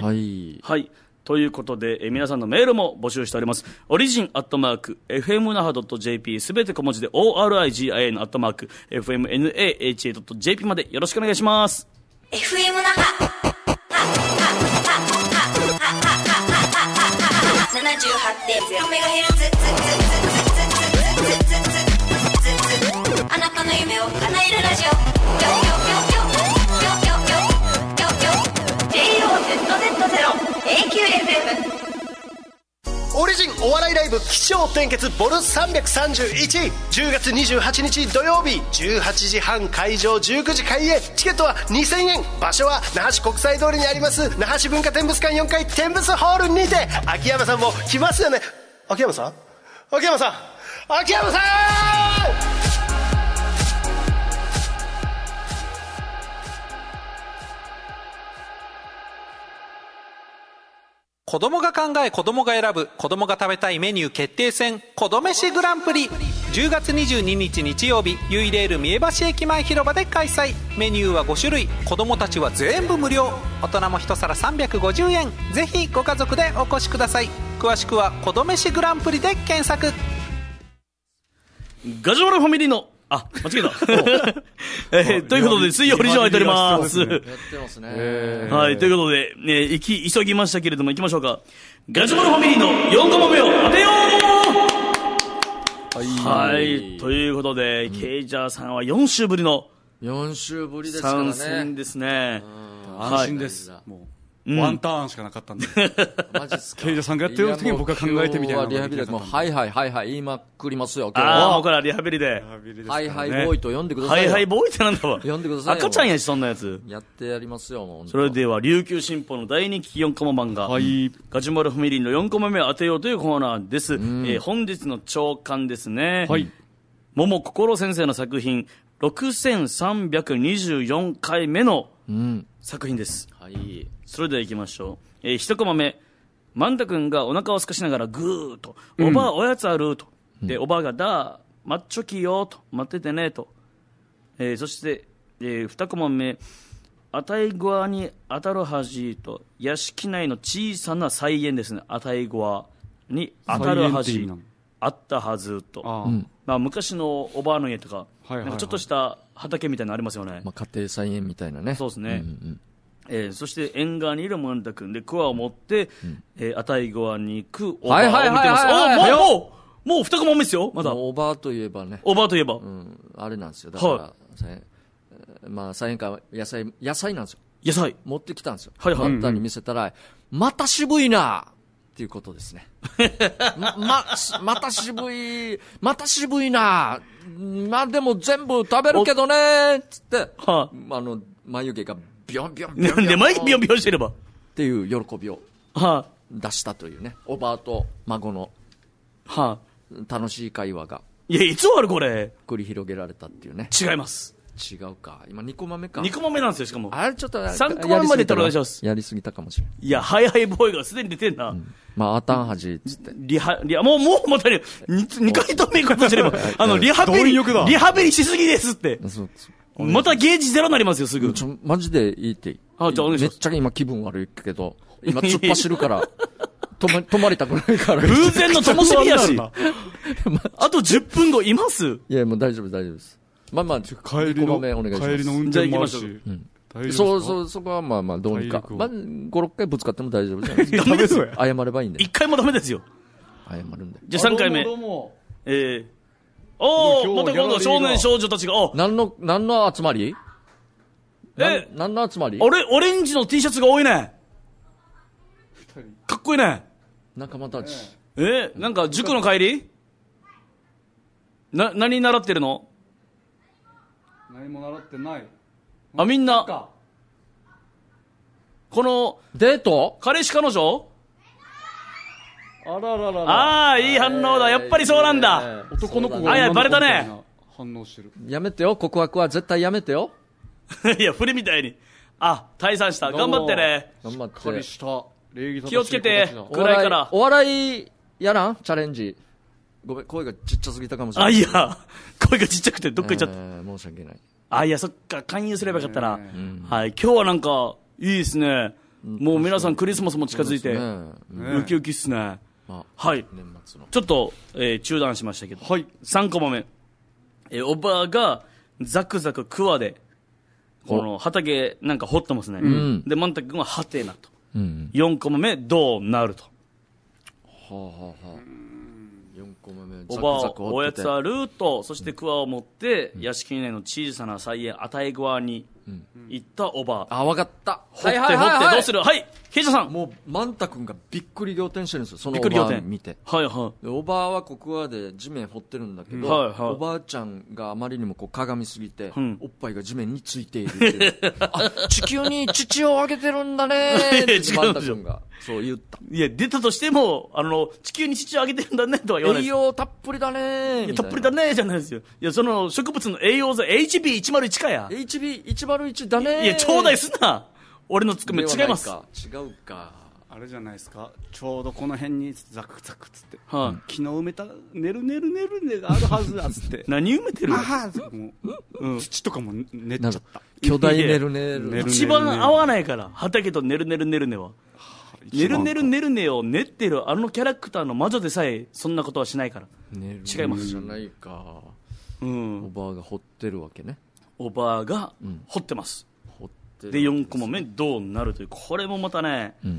[SPEAKER 1] はい、ということで、皆さんのメールも募集しております。オリジン@fmnaha.jp すべて小文字で origin@fmnaha.jp までよろしくお願いします。
[SPEAKER 4] FM 那覇78.0MHz あなたの夢を叶えるラジオJOZZ0AQFM
[SPEAKER 5] オリジンお笑いライブ起承転結ボル331 10月28日土曜日18時半会場19時開演。チケットは2000円。場所は那覇市国際通りにあります那覇市文化展物館4階展物ホールにて。秋山さんも来ますよね。秋山さん秋山さん秋山さん。
[SPEAKER 6] 子供が考え子供が選ぶ子供が食べたいメニュー決定戦子どめしグランプリ10月22日日曜日ユイレール三重橋駅前広場で開催。メニューは5種類。子供たちは全部無料。大人も一皿350円。ぜひご家族でお越しください。詳しくは子どめしグランプリで検索。
[SPEAKER 1] ガジュマルファミリーの間違えた。ということで、水曜オリジンをやっております。
[SPEAKER 3] やってますね。
[SPEAKER 1] はい、ということで、急ぎましたけれども、行きましょうか。 ガジュマルファミリーの4コマ目を当てよう。はい、ということで、ケイジャーさんは4週ぶりの
[SPEAKER 3] 4週ぶりですからね。
[SPEAKER 1] 参戦ですね。
[SPEAKER 2] 安心です。もうワンターンしかなかったんで。
[SPEAKER 3] マジっすか。
[SPEAKER 2] ケイジャーさんがやってる時に僕が考えてみたいな。
[SPEAKER 3] リハビリでもうはい言いまくりますよ。
[SPEAKER 1] ああ、僕らリハビリで。
[SPEAKER 3] はいボーイと呼んでくださいよ。
[SPEAKER 1] はいボーイってなんだわ。
[SPEAKER 3] 呼んでくださいよ。
[SPEAKER 1] 赤ちゃんやし、そんなやつ。
[SPEAKER 3] やってやりますよ、もう。
[SPEAKER 1] それでは、琉球新報の大人気4コマ漫画、ガジュマルファミリーの4コマ目を当てようというコーナーです。本日の朝刊ですね。桃心先生の作品、6324回目の作品です。それでは行きましょう。1コマ目、マンタ君がお腹を空かしながらグーと、おばあおやつあると。で、おばあがだー、待っちょきよと、待っててねと。そして、2コマ目、あたいごわに当たるはじと、屋敷内の小さな菜園ですね。あたいごわに当たるはじ、あったはずと。まあ、昔のおばあの家とか、なんかちょっとした畑みたいなのありますよね。
[SPEAKER 3] まあ、家庭菜園みたいなね。
[SPEAKER 1] そうですね。そして縁側にいるマンタ君でクワを持って、あたいごわに行くおばあを見てます。もう2コマ目ですよ、まだ。
[SPEAKER 3] おばあといえばね。
[SPEAKER 1] おばあといえば。
[SPEAKER 3] あれなんですよ。だから、まあ、菜園か野菜なんですよ。
[SPEAKER 1] 野菜
[SPEAKER 3] 持ってきたんですよ。マンタに見せたら、また渋いなっていうことですね。また渋いなまあでも全部食べるけどねつって、眉毛がビヨンビヨンビヨン。
[SPEAKER 1] なんで眉毛ビヨンビヨンしてれば
[SPEAKER 3] っていう喜びを出したというね。おばあと孫の楽しい会話が。
[SPEAKER 1] いや、いつ終わるこれ。
[SPEAKER 3] 繰り広げられたっていうね。
[SPEAKER 1] 違います。
[SPEAKER 3] 違うか。今2コマ目か。
[SPEAKER 1] 2コマ目なんですよ、しかも。
[SPEAKER 3] あれちょっと
[SPEAKER 1] 3コマ目までお願いします。
[SPEAKER 3] やりすぎたかもしれない。
[SPEAKER 1] いや、ハイボーイがすでに出てんな。
[SPEAKER 3] まあ、あたんはじ、つって。
[SPEAKER 1] もうまたね、2回と目いくことしてれば、リハビリしすぎですって。またゲージゼロになりますよ、すぐ。
[SPEAKER 3] マジでいいっていい。めっちゃ今気分悪いけど、今突っ走るから、止まりたくないから。
[SPEAKER 1] 偶然の灯火やし。あと10分後います？
[SPEAKER 3] いや、もう大丈夫です。まあ、
[SPEAKER 2] 帰りの運転もあるし。
[SPEAKER 3] そこはまあ、どうにか。まあ、5、6回ぶつかっても大丈夫じゃないですか。ダメですよ。謝ればいいんで。
[SPEAKER 1] 1回もダメですよ。
[SPEAKER 3] 謝るんで。
[SPEAKER 1] じゃあ3回目。また今度少年少女たちが、
[SPEAKER 3] 何の集まり？何の集まり？
[SPEAKER 1] オレンジの T シャツが多いね。かっこいいね。
[SPEAKER 3] 仲間たち。
[SPEAKER 1] なんか塾の帰り？何習ってるの？
[SPEAKER 2] 何も習ってない。
[SPEAKER 1] みんな。この、
[SPEAKER 3] デート？
[SPEAKER 1] 彼氏彼女？
[SPEAKER 2] あ
[SPEAKER 1] いい反応だ。やっぱりそうなんだ。
[SPEAKER 2] 男の子が。
[SPEAKER 1] バレたね。
[SPEAKER 2] 反応してる。
[SPEAKER 3] やめてよ。告白は絶対やめてよ。
[SPEAKER 1] いや、振りみたいに。退散した。頑張ってね。
[SPEAKER 3] 頑張って。
[SPEAKER 1] 気をつけて。暗いから。
[SPEAKER 3] お笑いやらん？チャレンジ。ごめん、声がちっちゃすぎたかもしれない。
[SPEAKER 1] いや、声がちっちゃくてどっか行っちゃった。
[SPEAKER 3] 申し訳ない。
[SPEAKER 1] いや、そっか、勧誘すればよかったな。はい、今日はなんか、いいですね。もう皆さんクリスマスも近づいて、ウキウキっすね。はい。ちょっと、中断しましたけど。3コマ目。おばあが、ザクザククワで、この畑なんか掘ってますね。で、マンタ君はハテナと。4コマ目、どうなると。おばあおやつあると、そしてクワを持って屋敷内の小さな菜園あたいごわに行ったおばあ。
[SPEAKER 3] わかった。
[SPEAKER 1] 掘ってどうする？はい、ケイジャーさん。
[SPEAKER 3] もうマンタ君がびっくり仰天してるんですよ、そのおばあ見て。おばあはここはで地面掘ってるんだけど、おばあちゃんがあまりにもこう鏡すぎて、おっぱいが地面についているっていう地球に乳をあげてるんだねーってマンタ君がそう言った。
[SPEAKER 1] いや、出たとしても地球に乳をあげてるんだねとは言わない。
[SPEAKER 3] 栄養たっぷりだねー。
[SPEAKER 1] たっぷりだねーじゃないですよ。いや、その植物の栄養素 HB101 かや。
[SPEAKER 3] HB101 だねー。
[SPEAKER 1] いや、ちょうだいすな。俺のツッコミ違います。
[SPEAKER 3] 違うか。
[SPEAKER 2] あれじゃないですか。ちょうどこの辺にザクザクつって、昨日埋めたねるねがあるはずだっつって
[SPEAKER 1] 何埋めてる
[SPEAKER 2] の？土とかも練っちゃった。
[SPEAKER 3] 巨大ねるね。
[SPEAKER 1] 一番合わないから畑とねるねは。ねるねを練ってるキャラクターの魔女でさえそんなことはしないから。違います。
[SPEAKER 3] じゃないか。おばあが掘ってるわけね。
[SPEAKER 1] おばあが掘ってます。で4コマ目どうなるという、これもまたね、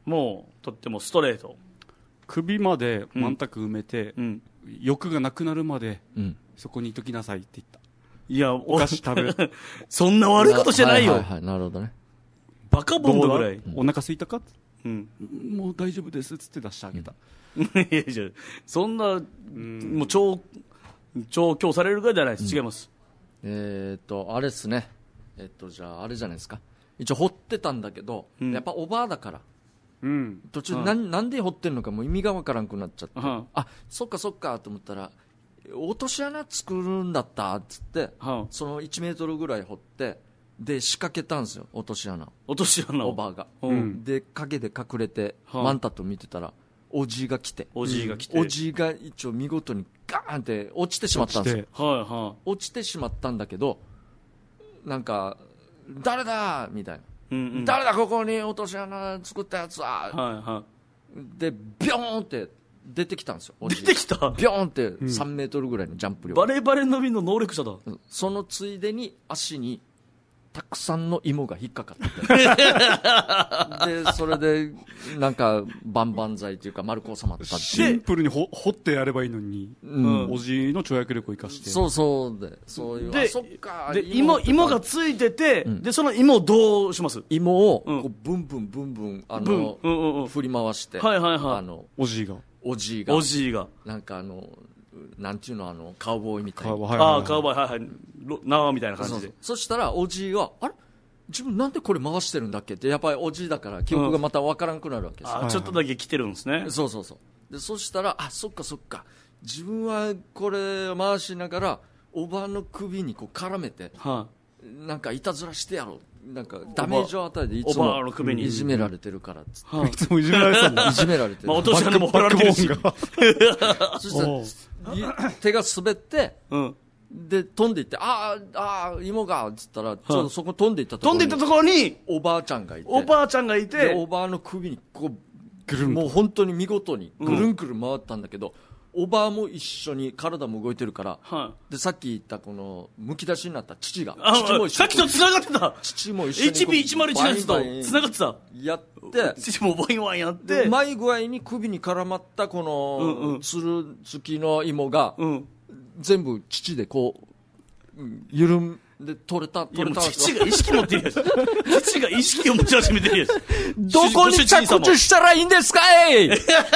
[SPEAKER 1] もうとってもストレート。
[SPEAKER 2] 首まで満タク埋めて、欲がなくなるまで、そこにいときなさいって言った。
[SPEAKER 1] いや、
[SPEAKER 2] お菓子食べる。
[SPEAKER 1] そんな悪いことしてないよ。
[SPEAKER 3] なるほどね。
[SPEAKER 1] バカボンドぐらい。
[SPEAKER 2] お腹空いたか、もう大丈夫ですっつって出してあげた。
[SPEAKER 1] いやいや、そんな、もう調教されるぐらいじゃないです。違います。
[SPEAKER 3] あれですね。じゃあ、あれじゃないですか。一応掘ってたんだけど、やっぱおばあだから。途中なんで掘ってんのかもう意味がわからんくなっちゃって、あ、そっかそっかと思ったら、落とし穴作るんだったっつって、その1メートルぐらい掘って、で仕掛けたんですよ、落とし穴。
[SPEAKER 1] 落とし穴を。
[SPEAKER 3] おばあが。で、影で隠れて、マンタと見てたら、おじいが来て。おじいが一応見事にガーンって落ちてしまったんですよ。落ちてしまったんだけど、なんか、誰だみたいな。誰だここに落とし穴作ったやつは、でビョーンって出てきたんですよ。
[SPEAKER 1] 出てきた
[SPEAKER 3] ビョーンって3メートルぐらいのジャンプ量、
[SPEAKER 1] バレバレのみの能力者だ。
[SPEAKER 3] そのついでに足にたくさんの芋が引っかかってでそれでなんか万々歳というか丸く収まったって。
[SPEAKER 2] シンプルに掘ってやればいいのに、おじの跳躍力を生かして。
[SPEAKER 3] そういう
[SPEAKER 1] で、
[SPEAKER 3] そっか
[SPEAKER 1] で芋がついてて、でその芋をどうします？
[SPEAKER 3] 芋をこうブンブン振り回して、
[SPEAKER 2] おじいが
[SPEAKER 3] なんかなんていうのカウボーイみたいな。
[SPEAKER 1] カウボーイ、縄みたいな感じで。
[SPEAKER 3] そしたらおじいはあれ自分なんでこれ回してるんだっけって、やっぱりおじいだから記憶がまた分からんくなるわけです。
[SPEAKER 1] ちょっとだけ来てるんですね。
[SPEAKER 3] そうでそしたらそっか自分はこれ回しながらおばの首にこう絡めて、なんかいたずらしてやろう、なんかダメージを与えていつもいじめられてるからっつって、
[SPEAKER 2] いつもいじめられてたんだ。
[SPEAKER 3] いじめられてる。
[SPEAKER 1] 落とし穴も掘られてるし。
[SPEAKER 3] そしたら手が滑って、で飛んでいって、芋がっつったら、ちょうどそこ飛んでいったところにおばあちゃんがいて、でおばあの首にこうもう本当に見事にぐるんぐるん回ったんだけど、おばあも一緒に体も動いてるから、でさっき言ったこのむき出しになった父も一緒に、
[SPEAKER 1] さっきと繋がってた。
[SPEAKER 3] 父も一緒に
[SPEAKER 1] HP101 のやつと繋がってた。
[SPEAKER 3] やって
[SPEAKER 1] 父もボインワインやって、
[SPEAKER 3] うまい具合に首に絡まったこのつる付きの芋が、全部父でこう緩んで取れた。
[SPEAKER 1] 父が意識持ってるやつ。父が意識を持ち始めてるやつ。
[SPEAKER 3] どこに着地したらいいんですかい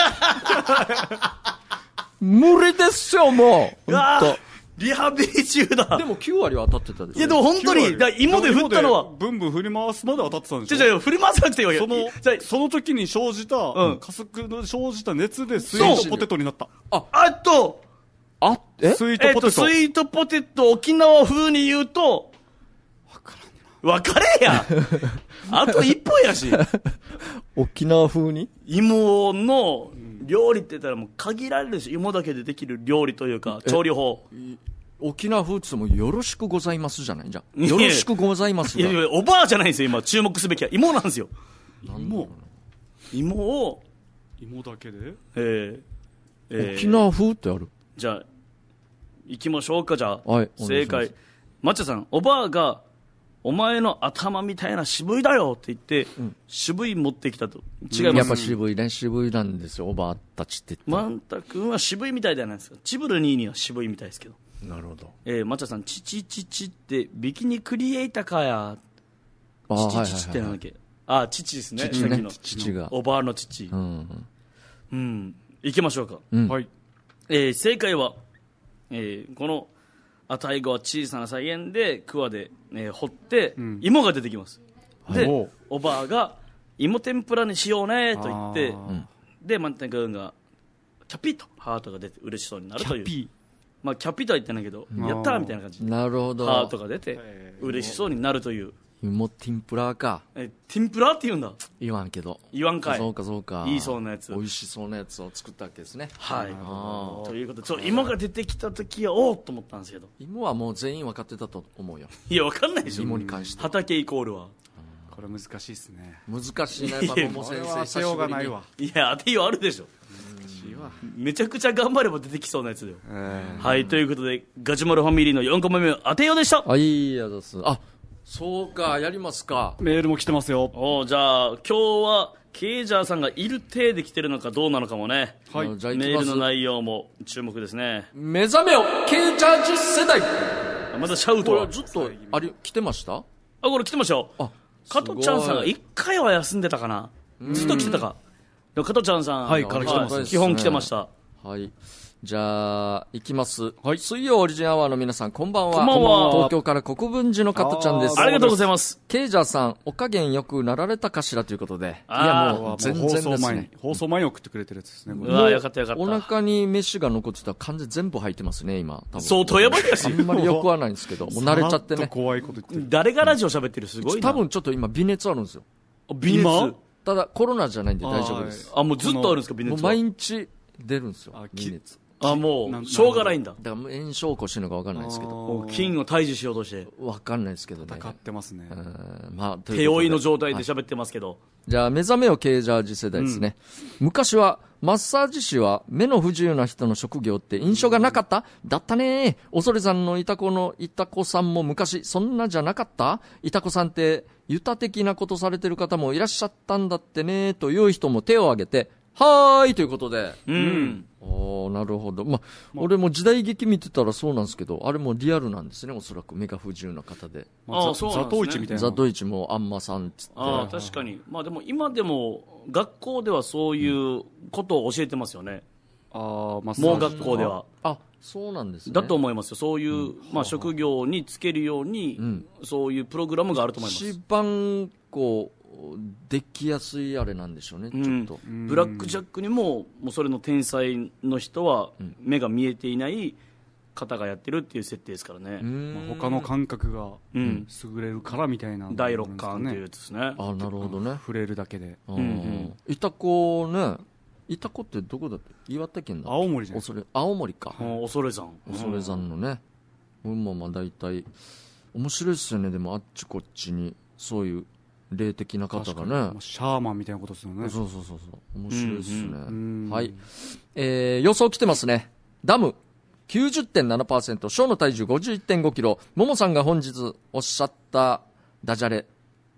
[SPEAKER 3] 無理ですよ、もう。
[SPEAKER 1] リハビリ中だ。
[SPEAKER 3] でも9割は当たってたでしょ。
[SPEAKER 1] いやでも本当に、芋で振ったのは。
[SPEAKER 2] ブンブン振り回すまで当たってたんでしょ。
[SPEAKER 1] 振り回さなくてよ。
[SPEAKER 2] その時に生じた、加速の生じた熱でスイートポテトになった。スイートポテト、沖縄風に言うと、わかれやあと一歩やし。
[SPEAKER 3] 沖縄風に
[SPEAKER 1] 芋の料理って言ったらもう限られるし、芋だけでできる料理というか、調理法。
[SPEAKER 3] 沖縄風って言ってもよろしくございますじゃないじゃん。よろしくございますが。
[SPEAKER 1] いやおばあじゃないんですよ、今。注目すべきは芋なんですよ。芋を。
[SPEAKER 2] 芋だけで
[SPEAKER 3] 沖縄風ってある？
[SPEAKER 1] じゃあ、行きましょうか、じゃあ。正解。抹茶さん、おばあが、お前の頭みたいな渋いだよって言って、渋い持ってきたと。違います。
[SPEAKER 3] やっぱ渋いなんですよ、おばあたちって言って。
[SPEAKER 1] マンタ君は渋いみたいじゃないですか。チブルニーには渋いみたいですけど。
[SPEAKER 3] なるほど。
[SPEAKER 1] 抹茶さん、チってビキニクリエイターかや。チってなんだっけ。父ですね。
[SPEAKER 3] 父が。
[SPEAKER 1] おばあの父。行きましょうか。
[SPEAKER 2] はい。
[SPEAKER 1] 正解は、この最後は小さな菜園で桑で、掘って、芋が出てきます。で、おばあが芋天ぷらにしようねと言って、でマンタ君がキャピッとハートが出て嬉しそうになるという。キャピとは言ってないけど、やったーみたいな感じで
[SPEAKER 3] なるほど。
[SPEAKER 1] ハートが出て嬉しそうになるという。
[SPEAKER 3] 芋天ぷらか。
[SPEAKER 1] ティンプラって言うんだ。
[SPEAKER 3] 言わんけど。
[SPEAKER 1] 言わんかい。
[SPEAKER 3] そうか。
[SPEAKER 1] いいそうなやつ。
[SPEAKER 3] 美味しそうなやつを作ったわけですね。
[SPEAKER 1] はい。ということで、芋が出てきた時はおーっと思ったんですけど。
[SPEAKER 3] 芋はもう全員分かってたと思うよ。
[SPEAKER 1] いや、分かんないでしょ。
[SPEAKER 3] 芋に関して。
[SPEAKER 1] 畑イコールは。
[SPEAKER 2] これ難しいですね。
[SPEAKER 3] 難しいね。もう先生、
[SPEAKER 2] 当てようがないわ。
[SPEAKER 1] いや、当てようあるでしょ。めちゃくちゃ頑張れば出てきそうなやつだよ。はい、ということで、ガジュマルファミリーの4コマ目当てようでした。
[SPEAKER 3] いいやです。そうか、やりますか。
[SPEAKER 2] メールも来てますよ。
[SPEAKER 1] じゃあ今日はケイジャーさんがいる体で来てるのかどうなのかもね、
[SPEAKER 3] はい、じゃあ
[SPEAKER 1] メールの内容も注目ですね。
[SPEAKER 3] 目覚めよケイジャージ世代。
[SPEAKER 1] まだシャウトは
[SPEAKER 3] これずっと来てました？
[SPEAKER 1] これ来てましたよ。加トちゃんさんが1回は休んでたかな、ずっと来てたか。でも加トちゃんさん、
[SPEAKER 2] はいから来てます、
[SPEAKER 1] 基本来てました。
[SPEAKER 3] はい、じゃあ行きます、
[SPEAKER 2] はい、
[SPEAKER 3] 水曜オリジンアワーの皆さんこんばんは。
[SPEAKER 1] こんばんは。
[SPEAKER 3] 東京から国分寺の加トちゃんです。
[SPEAKER 1] ありがとうございます。
[SPEAKER 3] ケイジャーさんお加減よくなられたかしらということで、いやもう全然ですね。
[SPEAKER 2] 放送前に送ってくれてるやつですね。
[SPEAKER 1] よかったよかった。
[SPEAKER 3] お腹に飯が残ってたら完全全部入ってますね今。多分
[SPEAKER 1] 相当やばいですよ。
[SPEAKER 3] あんまりよくはないんですけどもう慣れちゃってね。
[SPEAKER 2] 怖いこと言ってる。
[SPEAKER 1] 誰がラジオ喋ってるすごいな。
[SPEAKER 3] 多分ちょっと今微熱あるんですよ。
[SPEAKER 1] 微熱？
[SPEAKER 3] ただコロナじゃないんで大丈夫です。
[SPEAKER 1] もうずっとあるんですか微熱は。
[SPEAKER 3] もう毎日出るんですよ微熱。
[SPEAKER 1] もうしょうがないんだ。
[SPEAKER 3] だから炎症起こしてるのか分かんないですけど、
[SPEAKER 1] 菌を退治しようとして
[SPEAKER 3] 分かんないですけどね。
[SPEAKER 2] 戦ってますね。
[SPEAKER 1] 手負いの状態で喋ってますけど、はい、
[SPEAKER 3] じゃあ目覚めよケイジャージ世代ですね、昔はマッサージ師は目の不自由な人の職業って印象がなかっただったね。恐山のいたこさんも昔そんなじゃなかった。いたこさんってユタ的なことされてる方もいらっしゃったんだってねという人も手を挙げてはーいということで、なるほど。俺も時代劇見てたらそうなんですけど、あれもリアルなんですね、おそらく目が不自由な方で。
[SPEAKER 1] ザ
[SPEAKER 2] トイチみたいな。
[SPEAKER 3] ザトイチもあんまさんっつって。
[SPEAKER 1] 確かに。でも今でも学校ではそういうことを教えてますよね。盲学校では。
[SPEAKER 3] そうなんですね。
[SPEAKER 1] だと思いますよ。そういう、職業に就けるように、そういうプログラムがあると思います。
[SPEAKER 3] 一番できやすいあれなんでしょうね、ちょっと。
[SPEAKER 1] ブラックジャックにもうそれの天才の人は目が見えていない方がやってるっていう設定ですからね。
[SPEAKER 2] 他の感覚が優れるからみたいな、
[SPEAKER 1] 第六感っていうやつですね。
[SPEAKER 3] なるほどね。
[SPEAKER 2] 触れるだけで。
[SPEAKER 3] いたこね、いたこってどこだって？岩手県だ。
[SPEAKER 2] 青森じゃない。
[SPEAKER 3] 青森か。
[SPEAKER 1] 恐山
[SPEAKER 3] のね。大体面白いですよね。でもあっちこっちにそういう霊的な方がね、
[SPEAKER 2] シャーマンみたいなことですよね。
[SPEAKER 3] そう面白いですね。はい、予想来てますね。ダム 90.7%、 小の体重 51.5 キロ。ももさんが本日おっしゃったダジャレ、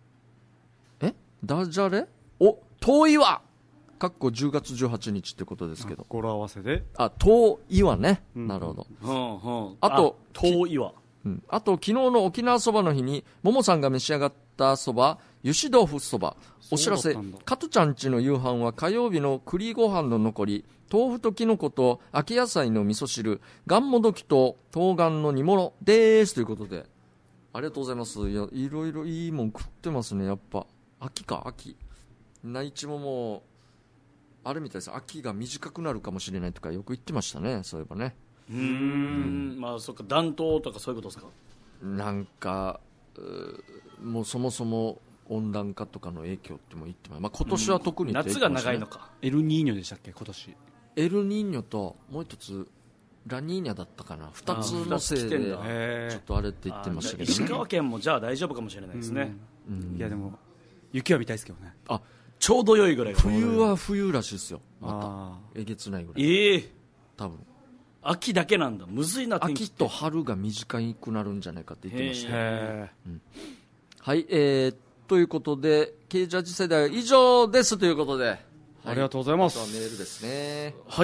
[SPEAKER 3] 遠いわかっこ10月18日ってことですけど、
[SPEAKER 2] 語呂合わせで
[SPEAKER 3] 遠いわね、なるほど。あと
[SPEAKER 1] 遠いわ、
[SPEAKER 3] あと昨日の沖縄そばの日にももさんが召し上がったそば、油脂豆腐そば。お知らせ、加トちゃんちの夕飯は火曜日の栗ご飯の残り、豆腐ときのこと秋野菜の味噌汁、がんもどきと冬瓜の煮物ですということで、ありがとうございます。いろいろいいもん食ってますね。やっぱ秋内地ももうあれみたいです。秋が短くなるかもしれないとかよく言ってましたね、そういえばね。
[SPEAKER 1] そっか、暖冬とかそういうことですか。
[SPEAKER 3] なんかもうそもそも温暖化とかの影響っても言ってます。今年は特に、
[SPEAKER 1] 夏が長いのか。
[SPEAKER 2] エルニーニョでしたっけ今年。
[SPEAKER 3] エルニーニョともう一つラニーニャだったかな、2つのせいでちょっとあれって言ってましたけどね。
[SPEAKER 1] 石川県もじゃあ大丈夫かもしれないですね。
[SPEAKER 2] いやでも雪は見たいですけどね。
[SPEAKER 1] ちょうど良いぐらい。
[SPEAKER 3] 冬は冬らしいですよ。またえげつないぐらい。多分
[SPEAKER 1] 秋だけなんだ。むずいな天気。
[SPEAKER 3] 秋と春が短くなるんじゃないかって言ってました。はい、ということでケイジャージ世代は以上ですということで、
[SPEAKER 2] ありがとうございます。
[SPEAKER 3] あとはメールですね。
[SPEAKER 2] はい、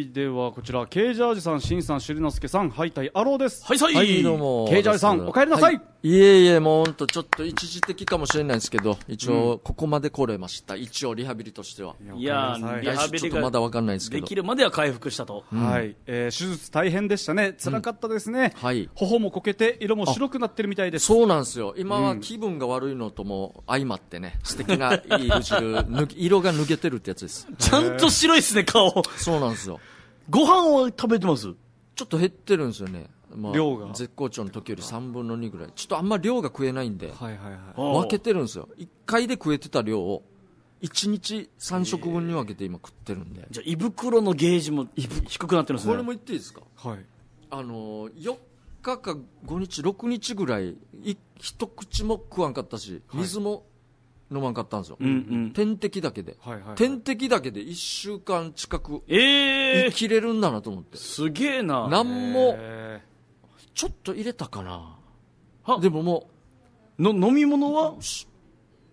[SPEAKER 2] ではこちらケイジャージさん、しんさん、しゅりのすけさん、はいたいあろうです。
[SPEAKER 3] はいどうも。
[SPEAKER 2] ケイジャージさんお帰りなさい。
[SPEAKER 3] いえもう本当ちょっと一時的かもしれないですけど、一応ここまで来れました。一応リハビリとしては。
[SPEAKER 1] いやリハビリが
[SPEAKER 3] まだわかんないですけど、
[SPEAKER 1] できるまでは回復したと。
[SPEAKER 2] 手術大変でしたね。辛かったですね。頬もこけて色も白くなってるみたいです。
[SPEAKER 3] そうなんですよ。今は気分が悪いのとも相まってね、素敵ないい色が抜けてるってやつです。
[SPEAKER 1] ちゃんと白いですね、顔。
[SPEAKER 3] そうなんですよ。
[SPEAKER 1] ご飯は食べてます？
[SPEAKER 3] ちょっと減ってるんですよね。
[SPEAKER 2] 量が
[SPEAKER 3] 絶好調の時より3分の2ぐらい。ちょっとあんま量が食えないんで、分けてるんですよ。1回で食えてた量を1日3食分に分けて今食ってるんで。
[SPEAKER 1] じゃあ胃袋のゲージも低くなってるんですね。
[SPEAKER 3] これも言っていいですか。4日か5日6日ぐらい一口も食わんかったし、水も飲まんかったんですよ。点滴だけで、点滴だけで1週間近く生きれるんだなと思って。
[SPEAKER 1] すげえな。
[SPEAKER 3] なんもちょっと入れたかな。でももう
[SPEAKER 1] 飲み物は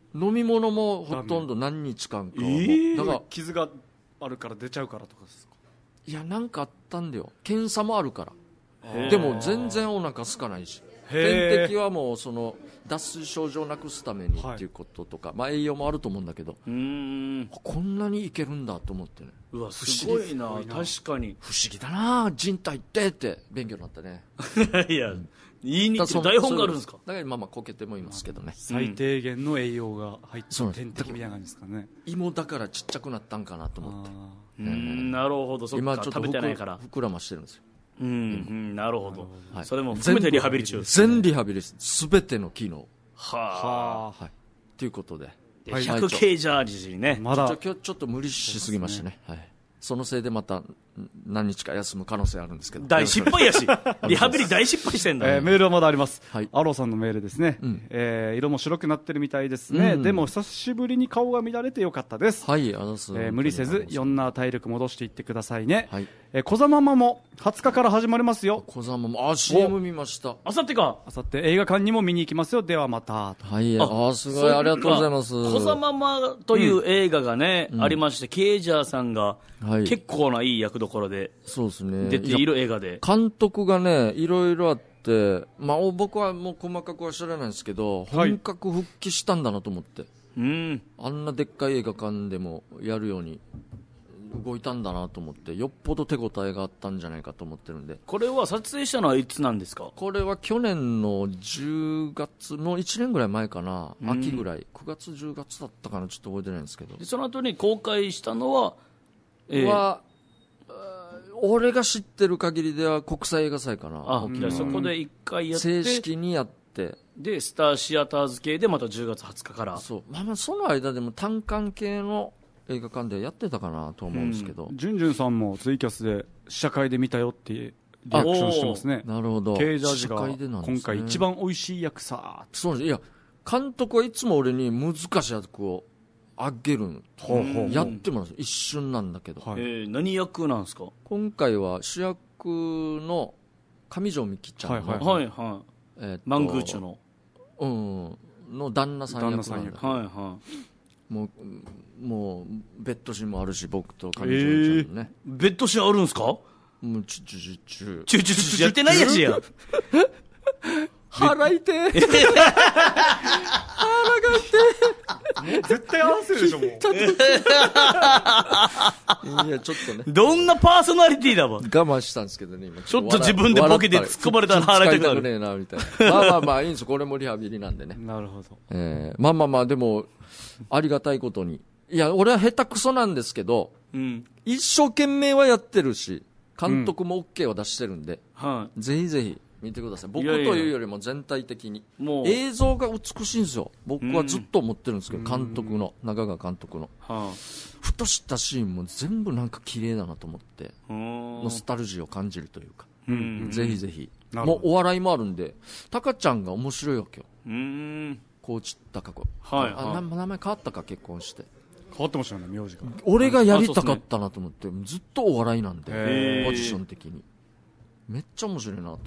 [SPEAKER 3] 飲み物もほとんど何日間かはもう、だから
[SPEAKER 2] 傷があるから出ちゃうからとかですか？
[SPEAKER 3] いやなんかあったんだよ、検査もあるから。でも全然お腹空かないし、点滴はもうその脱水症状をなくすためにっていうこととか、まあ栄養もあると思うんだけど、こんなにいけるんだと思ってね。
[SPEAKER 1] うわすごいな、確かに
[SPEAKER 3] 不思議だな、人体って勉強になったね。
[SPEAKER 1] いや、言いにくい台本があるんですか？
[SPEAKER 3] だからまあこけてもいますけどね。
[SPEAKER 2] 最低限の栄養が入って点滴みたいな感じですかね。
[SPEAKER 3] 芋だからちっちゃくなったんかなと思って。
[SPEAKER 1] なるほど、そっか、
[SPEAKER 3] 今ちょっと
[SPEAKER 1] 食べてないから
[SPEAKER 3] 膨らましてるんですよ。
[SPEAKER 1] なるほど、それも含めてリハビリ中。
[SPEAKER 3] 全リハビリすべての機能。
[SPEAKER 1] は
[SPEAKER 3] あ。ということで。
[SPEAKER 1] 100K ジャージにね。
[SPEAKER 3] まだ今日ちょっと無理しすぎましたね。はい。そのせいでまた何日か休む可能性あるんですけど。
[SPEAKER 1] 大失敗やし。リハビリ大失敗してんだ。
[SPEAKER 2] メールはまだあります。アローさんのメールですね。色も白くなってるみたいですね。でも久しぶりに顔が乱れてよかったです。
[SPEAKER 3] はい、
[SPEAKER 2] 無理せずいろんな体力戻していってくださいね。小座ママも20日から始まりますよ。
[SPEAKER 3] 小座ママ、CM 見ました。
[SPEAKER 1] あさってか。
[SPEAKER 2] あさって映画館にも見に行きますよ。ではまた。
[SPEAKER 3] はい、すごい、ありがとうございます。
[SPEAKER 1] 小座ママという映画がね、ありまして、ケイジャーさんが結構ないい役どころで出ている映画で、
[SPEAKER 3] 監督がねいろいろあって、まあ、僕はもう細かくは知らないんですけど、本格復帰したんだなと思って、あんなでっかい映画館でもやるように動いたんだなと思って、よっぽど手応えがあったんじゃないかと思ってるんで。
[SPEAKER 1] これは撮影したのはいつなんですか？
[SPEAKER 3] これは去年の10月の1年ぐらい前かな、秋ぐらい、9月10月だったかな、ちょっと覚えてないんですけど。
[SPEAKER 1] でその後に公開したのは、
[SPEAKER 3] 俺が知ってる限りでは国際映画祭かな。
[SPEAKER 1] そこで1回やって
[SPEAKER 3] 正式にやって、
[SPEAKER 1] でスターシアターズ系でまた10月20日から。
[SPEAKER 3] そう、まあその間でも単館系の映画館でやってたかなと思うんですけど、
[SPEAKER 2] ジュンジュンさんもツイキャスで試写会で見たよってリアクションしてますね。
[SPEAKER 3] なるほど。
[SPEAKER 2] ケイジャージが今回一番美味しい役さ。
[SPEAKER 3] そうです。いや、監督はいつも俺に難しい役をあげるん。やってもらうんです。一瞬なんだけど。
[SPEAKER 1] 何役なんですか？
[SPEAKER 3] 今回は主役の上条美希ちゃんの、
[SPEAKER 1] マングーチョの
[SPEAKER 3] の旦那さん役なんだ。もうベッドシーンもあるし、僕と上条ちゃんのね。
[SPEAKER 1] ベッドシーンあるんですか？
[SPEAKER 3] もうチュ
[SPEAKER 1] やってないやしや。
[SPEAKER 3] 腹痛い。腹が
[SPEAKER 2] 痛い。絶対合わせるでしょ、もう。
[SPEAKER 3] いや、ちょっとね。
[SPEAKER 1] どんなパーソナリティだわ。
[SPEAKER 3] 我慢したんですけどね、今。
[SPEAKER 1] ちょっと自分でボケで突っ込まれたら腹痛くなる。
[SPEAKER 3] ねえな、みたいな。まあ、いいんです。これもリハビリなんでね。
[SPEAKER 2] なるほど。
[SPEAKER 3] まあ、でも、ありがたいことに。いや、俺は下手くそなんですけど、一生懸命はやってるし、監督も OK は出してるんで、ぜひぜひ見てください。僕というよりも全体的に。映像が美しいんですよ。僕はずっと思ってるんですけど、監督の、中川監督の。ふとしたシーンも全部なんか綺麗だなと思って、ノスタルジーを感じるというか、ぜひぜひ。もうお笑いもあるんで、タカちゃんが面白いわけよ。高知高子。名前変わったか、結婚して。
[SPEAKER 2] 変わってましたよね、名字が。
[SPEAKER 3] 俺がやりたかったなと思って、ずっとお笑いなんで、ポジション的に。めっちゃ面白いなと思って、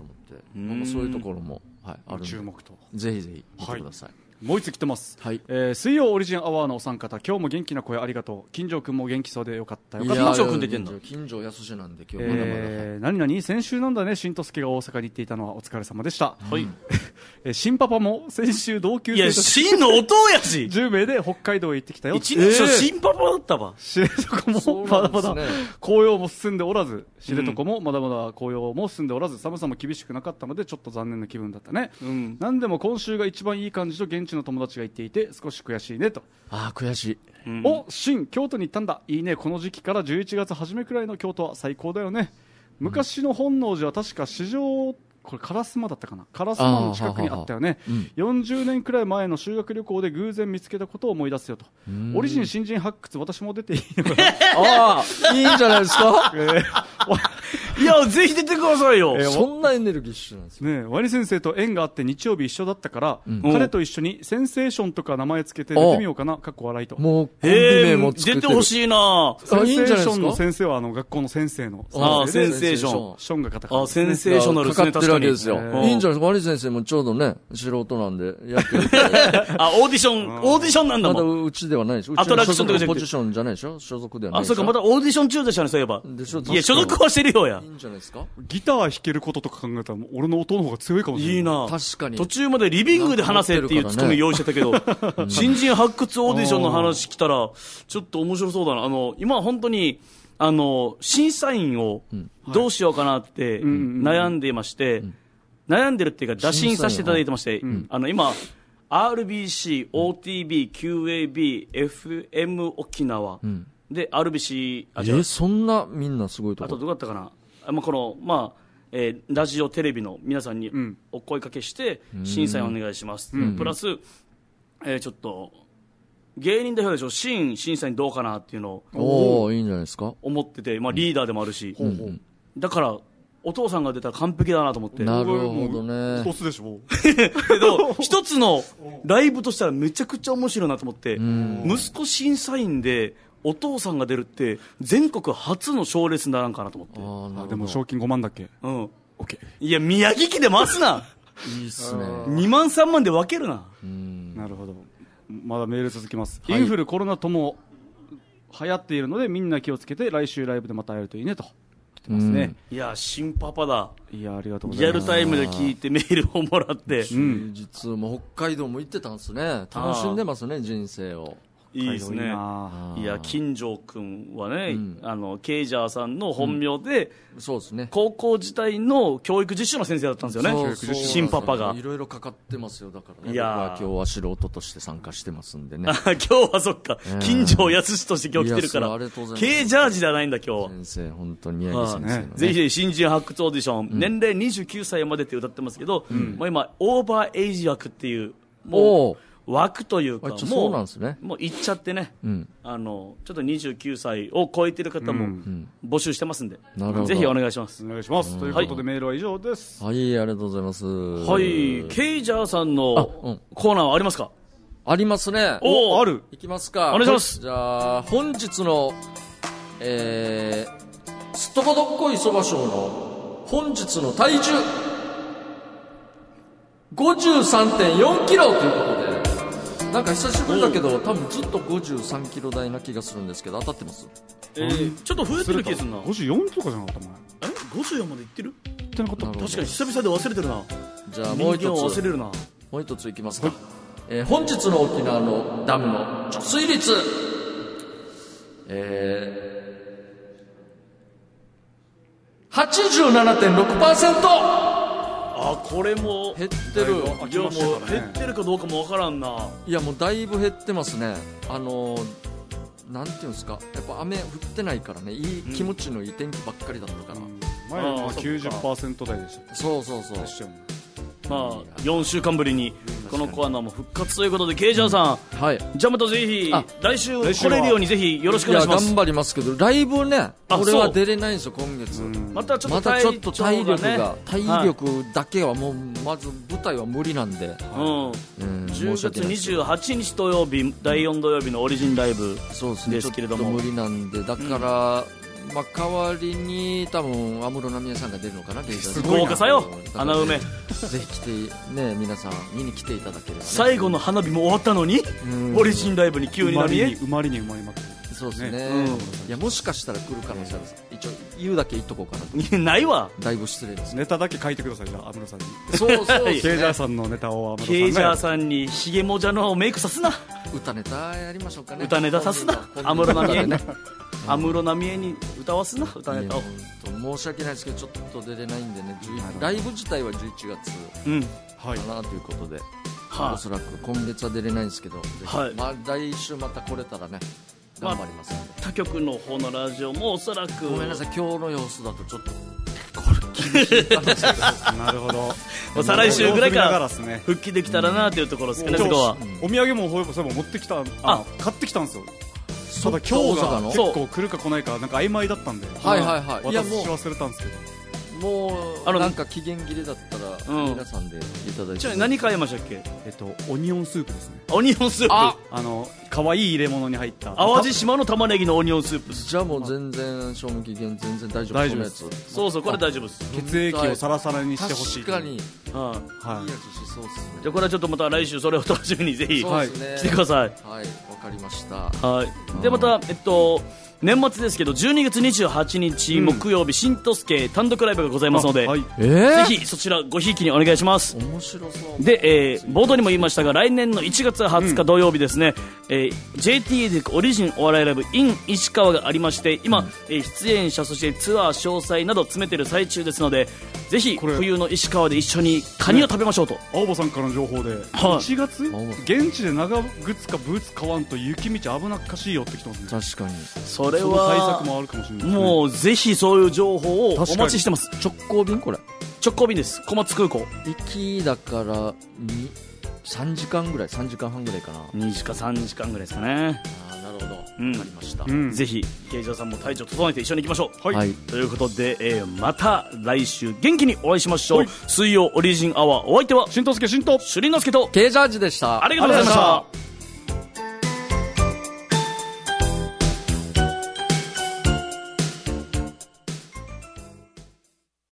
[SPEAKER 3] そういうところも、あるんで、
[SPEAKER 2] 注目と。
[SPEAKER 3] ぜひぜひ見てください。
[SPEAKER 2] もう一つ来てます。水曜オリジンアワーのお三方、今日も元気な声ありがとう。金城君も元気そうでよかったよ。
[SPEAKER 1] 金城君出てんの？
[SPEAKER 3] 金城康なんで、今日まだまだ。
[SPEAKER 2] 何先週なんだね、新とすけが大阪に行っていたのはお疲れ様でした。新パパも先週同級生。
[SPEAKER 1] いや、新の弟やし。
[SPEAKER 2] 10名で北海道へ行ってきたよ。
[SPEAKER 1] 一日新パパだったわ。
[SPEAKER 2] 知床もまだまだ紅葉も進んでおらず、知床もまだまだ紅葉も進んでおらず、寒さも厳しくなかったのでちょっと残念な気分だったね。なんでも今週が一番いい感じと現地の友達が言っていて少し悔しいねと。
[SPEAKER 3] 悔しい。
[SPEAKER 2] 新京都に行ったんだ。いいね。この時期から11月初めくらいの京都は最高だよね。昔の本能寺は確か市場、これ烏丸だったかな、烏丸の近くにあったよね。40年くらい前の修学旅行で偶然見つけたことを思い出すよと。オリジン新人発掘、私も出ていいのかな。
[SPEAKER 3] いいんじゃないですか。
[SPEAKER 1] いや、ぜひ出てくださいよ。
[SPEAKER 3] そんなエネルギッシュなんですよ。
[SPEAKER 2] ね、ワニ先生と縁があって日曜日一緒だったから、彼と一緒にセンセーションとか名前つけて出てみようかな、かっこ笑いと。
[SPEAKER 3] もう、コンビ名も作ってる。
[SPEAKER 1] 出てほしいな。
[SPEAKER 2] センセーションの先生は学校の先生の。
[SPEAKER 1] センセーション。
[SPEAKER 2] ションがカタカナ。
[SPEAKER 1] センセーショナルですね、
[SPEAKER 3] かかってるわけですよ。いいんじゃないですか。ワニ先生もちょうどね、素人なんで、やってる。
[SPEAKER 1] オーディションなんだもん。
[SPEAKER 3] まだうちではないでしょ。
[SPEAKER 1] アトラクションとかじゃなくて。
[SPEAKER 3] ポジションじゃないでしょ。所属ではない。
[SPEAKER 1] そうか、まだオーディション中でしたね、そういえば。いや、所属はしてるよや。
[SPEAKER 3] いいんじゃないですか。
[SPEAKER 2] ギター弾けることとか考えたら、俺の音の方が強いかもしれない。
[SPEAKER 1] いいな。
[SPEAKER 3] 確かに。
[SPEAKER 1] 途中までリビングで話せっていうツッコミ用意してたけど、新人発掘オーディションの話来たら、ちょっと面白そうだな。今本当に、審査員をどうしようかなって悩んでいまして、悩んでるっていうか、打診させていただいてまして、今、RBC、OTB、QAB、FM 沖縄、で、RBC、
[SPEAKER 3] そんなみんなすごいとこ。
[SPEAKER 1] あとどうだったかな。ラジオ、テレビの皆さんにお声かけして、審査員お願いします。プラス、ちょっと、芸人代表でしょ、審査員どうかなっていうの
[SPEAKER 3] を、いいんじゃないですか。
[SPEAKER 1] 思ってて、リーダーでもあるし、だから、お父さんが出たら完璧だなと思って。
[SPEAKER 3] なるほどね。
[SPEAKER 2] 一つでしょ。
[SPEAKER 1] けど、一つのライブとしたらめちゃくちゃ面白いなと思って、息子審査員で、お父さんが出るって全国初の賞レースにならんかなと思って。
[SPEAKER 2] でも賞金5万だっけ。
[SPEAKER 1] うん。オッケー。いや、宮城機で回すな。
[SPEAKER 3] いいっすね。
[SPEAKER 1] 2万3万で分けるな。
[SPEAKER 2] なるほど。まだメール続きます。インフル、コロナとも流行っているので、みんな気をつけて、来週ライブでまた会えるといいねと。来てますね。
[SPEAKER 1] いや、新パパだ。
[SPEAKER 2] いや、ありがとうございます。
[SPEAKER 1] リアルタイムで聞いてメールをもらって。
[SPEAKER 3] 実も北海道も行ってたんですね。楽しんでますね、人生を。
[SPEAKER 1] いいですね。いや、金城君はね、ケイジャーさんの本名で、
[SPEAKER 3] そうですね。
[SPEAKER 1] 高校時代の教育実習の先生だったんですよね。新パパが。
[SPEAKER 3] いろいろかかってますよ、だからね。いや、今日は素人として参加してますんでね。
[SPEAKER 1] 今日はそっか。金城康として今日来てるから。ケイジャージじゃないんだ、今日は。
[SPEAKER 3] 先生、本当に宮城先生。
[SPEAKER 1] ぜひぜひ新人発掘オーディション、年齢29歳までって歌ってますけど、もう今、オーバーエイジ枠っていう、もう、枠というか、もう行っちゃってね、ちょっと29歳を超えてる方も募集してますんで、ぜひお願いします。
[SPEAKER 2] お願いします。ということでメールは以上です。
[SPEAKER 3] はい、ありがとうございます。
[SPEAKER 1] はい、ケイジャーさんのコーナーはありますか？
[SPEAKER 3] ありますね。
[SPEAKER 2] ある。
[SPEAKER 3] いきますか。
[SPEAKER 1] お願いします。
[SPEAKER 3] じゃあ、本日の、すっとこどっこいそば賞の本日の体重、53.4 キロということで、なんか久しぶりだけど、多分ずっと53キロ台な気がするんですけど、当たってます？
[SPEAKER 1] ちょっと増えてる気がするな。
[SPEAKER 2] 54とかじゃなかった
[SPEAKER 1] 前。54までいってる？
[SPEAKER 2] いってなかった。
[SPEAKER 1] 確かに久々で忘れてるな。
[SPEAKER 3] じゃあもう一つ。
[SPEAKER 1] 忘れるな。
[SPEAKER 3] もう一ついきますか。本日の沖縄のダムの貯水率、87.6%。
[SPEAKER 1] これも
[SPEAKER 3] 減ってる。
[SPEAKER 1] いや、もう減ってるかどうかもわからんな。
[SPEAKER 3] いや、もうだいぶ減ってますね。なんていうんですか、やっぱ雨降ってないからね、いい気持ちのいい天気ばっかりだったから。
[SPEAKER 2] 前は 90% 台でした。
[SPEAKER 3] そう。
[SPEAKER 1] 4週間ぶりにこのコーナーも復活ということで、ケイジャーさん、じゃあまたぜひ来週来れるようにぜひよろしくお願いします。
[SPEAKER 3] 頑張りますけど、ライブね、俺は出れないんですよ、今月。
[SPEAKER 1] またちょっと
[SPEAKER 3] 体力だけはもう、まず舞台は無理なんで。
[SPEAKER 1] 10月28日土曜日、第4土曜日のオリジンライブですけれども、
[SPEAKER 3] ちょっと無理なんで、だから、代わりに多分安室奈美恵さんが出るのかな。
[SPEAKER 1] すごい豪華さよ、穴埋め。
[SPEAKER 3] ぜひ来てね、皆さん見に来ていただければ、ね、
[SPEAKER 1] 最後の花火も終わったのにオリジンライブに急に奈美恵
[SPEAKER 2] 埋まりに埋まりまくる。
[SPEAKER 3] そうですね、いや、もしかしたら来る可能性ある。一応言うだけ言っとこうかなと。
[SPEAKER 1] ないわ。
[SPEAKER 3] だいぶ失礼です。
[SPEAKER 2] ネタだけ書いてください、じゃあ安室さんに。
[SPEAKER 3] そう
[SPEAKER 2] ケイジャーさんのネタを安室さん
[SPEAKER 1] ケイジャーさんにひげもじゃのメイクさすな。
[SPEAKER 3] 歌ネタやりましょうかね。
[SPEAKER 1] 歌ネタさすな。安室奈美恵に安室奈美恵に歌わすな、歌ネタを。
[SPEAKER 3] 申し訳ないですけど、ちょっと出れないんでね、ライブ自体は11月かなということで、おそらく今月は出れないんですけど、来週また来れたらね、頑張りますので。
[SPEAKER 1] 他局の方のラジオもおそらく、
[SPEAKER 3] ごめんなさい、今日の様子だとちょっと
[SPEAKER 2] なるほど。
[SPEAKER 1] 再来週ぐらいから復帰できたらなというところですけど、
[SPEAKER 2] お土産もそういえば持ってきた、買ってきたんですよ。 ただ今日が結構来るか来ないかなんか曖昧だったんで、
[SPEAKER 3] はいはいはい、
[SPEAKER 2] 私忘れたんですけど、
[SPEAKER 3] もうなんか期限切れだったら皆さんでいただいて。
[SPEAKER 1] じゃあ何買いましたっけ？
[SPEAKER 2] オニオンスープですね。
[SPEAKER 1] オニオンスープ、
[SPEAKER 2] 可愛い入れ物に入った
[SPEAKER 1] 淡路島の玉ねぎのオニオンスープ。
[SPEAKER 3] じゃあもう全然賞味期限全然大丈夫。
[SPEAKER 2] 大丈夫です。
[SPEAKER 1] そうそう、これ大丈夫です。
[SPEAKER 2] 血液をサラサラにしてほしい。
[SPEAKER 3] 確かに、
[SPEAKER 2] はい、
[SPEAKER 3] いい味しそうですね。
[SPEAKER 1] じゃあこれはちょっとまた来週それを楽しみにぜひ、
[SPEAKER 3] そうですね、
[SPEAKER 1] 来てください。
[SPEAKER 3] はい、わかりました。
[SPEAKER 1] はい。でまた年末ですけど12月28日木曜日、新都助単独ライブがございますので、ぜひそちらごひいきにお願いします。
[SPEAKER 3] 面白そう。
[SPEAKER 1] で、冒頭にも言いましたが来年の1月20日土曜日ですね、JT でオリジンお笑いライブ in 石川がありまして、今、出演者そしてツアー詳細など詰めてる最中ですので、ぜひ冬の石川で一緒にカニを食べましょうと。
[SPEAKER 2] 青葉さんからの情報で、1月現地で長靴かブーツ買わんと雪道危なっかしいよって来てますね。
[SPEAKER 3] 確かに
[SPEAKER 1] それは
[SPEAKER 2] 対策もあるかもしれないですね。
[SPEAKER 1] もうぜひそういう情報をお待ちしてます。
[SPEAKER 3] 直行便、これ
[SPEAKER 1] 直行便です。小松空港
[SPEAKER 3] 行きだから3時間ぐらい、3時間半ぐらいかな。
[SPEAKER 1] 2時か3時間ぐらいですかね。
[SPEAKER 3] なるほど、わかりました。
[SPEAKER 1] ぜひ慶長さんも体調整えて一緒に行きましょう。
[SPEAKER 3] はい、
[SPEAKER 1] ということで、また来週元気にお会いしましょう。水曜オリジンアワー、お相手は
[SPEAKER 2] 新藤助、新藤
[SPEAKER 1] 朱里之助と
[SPEAKER 3] 慶長寺でした。
[SPEAKER 1] ありがとうございました。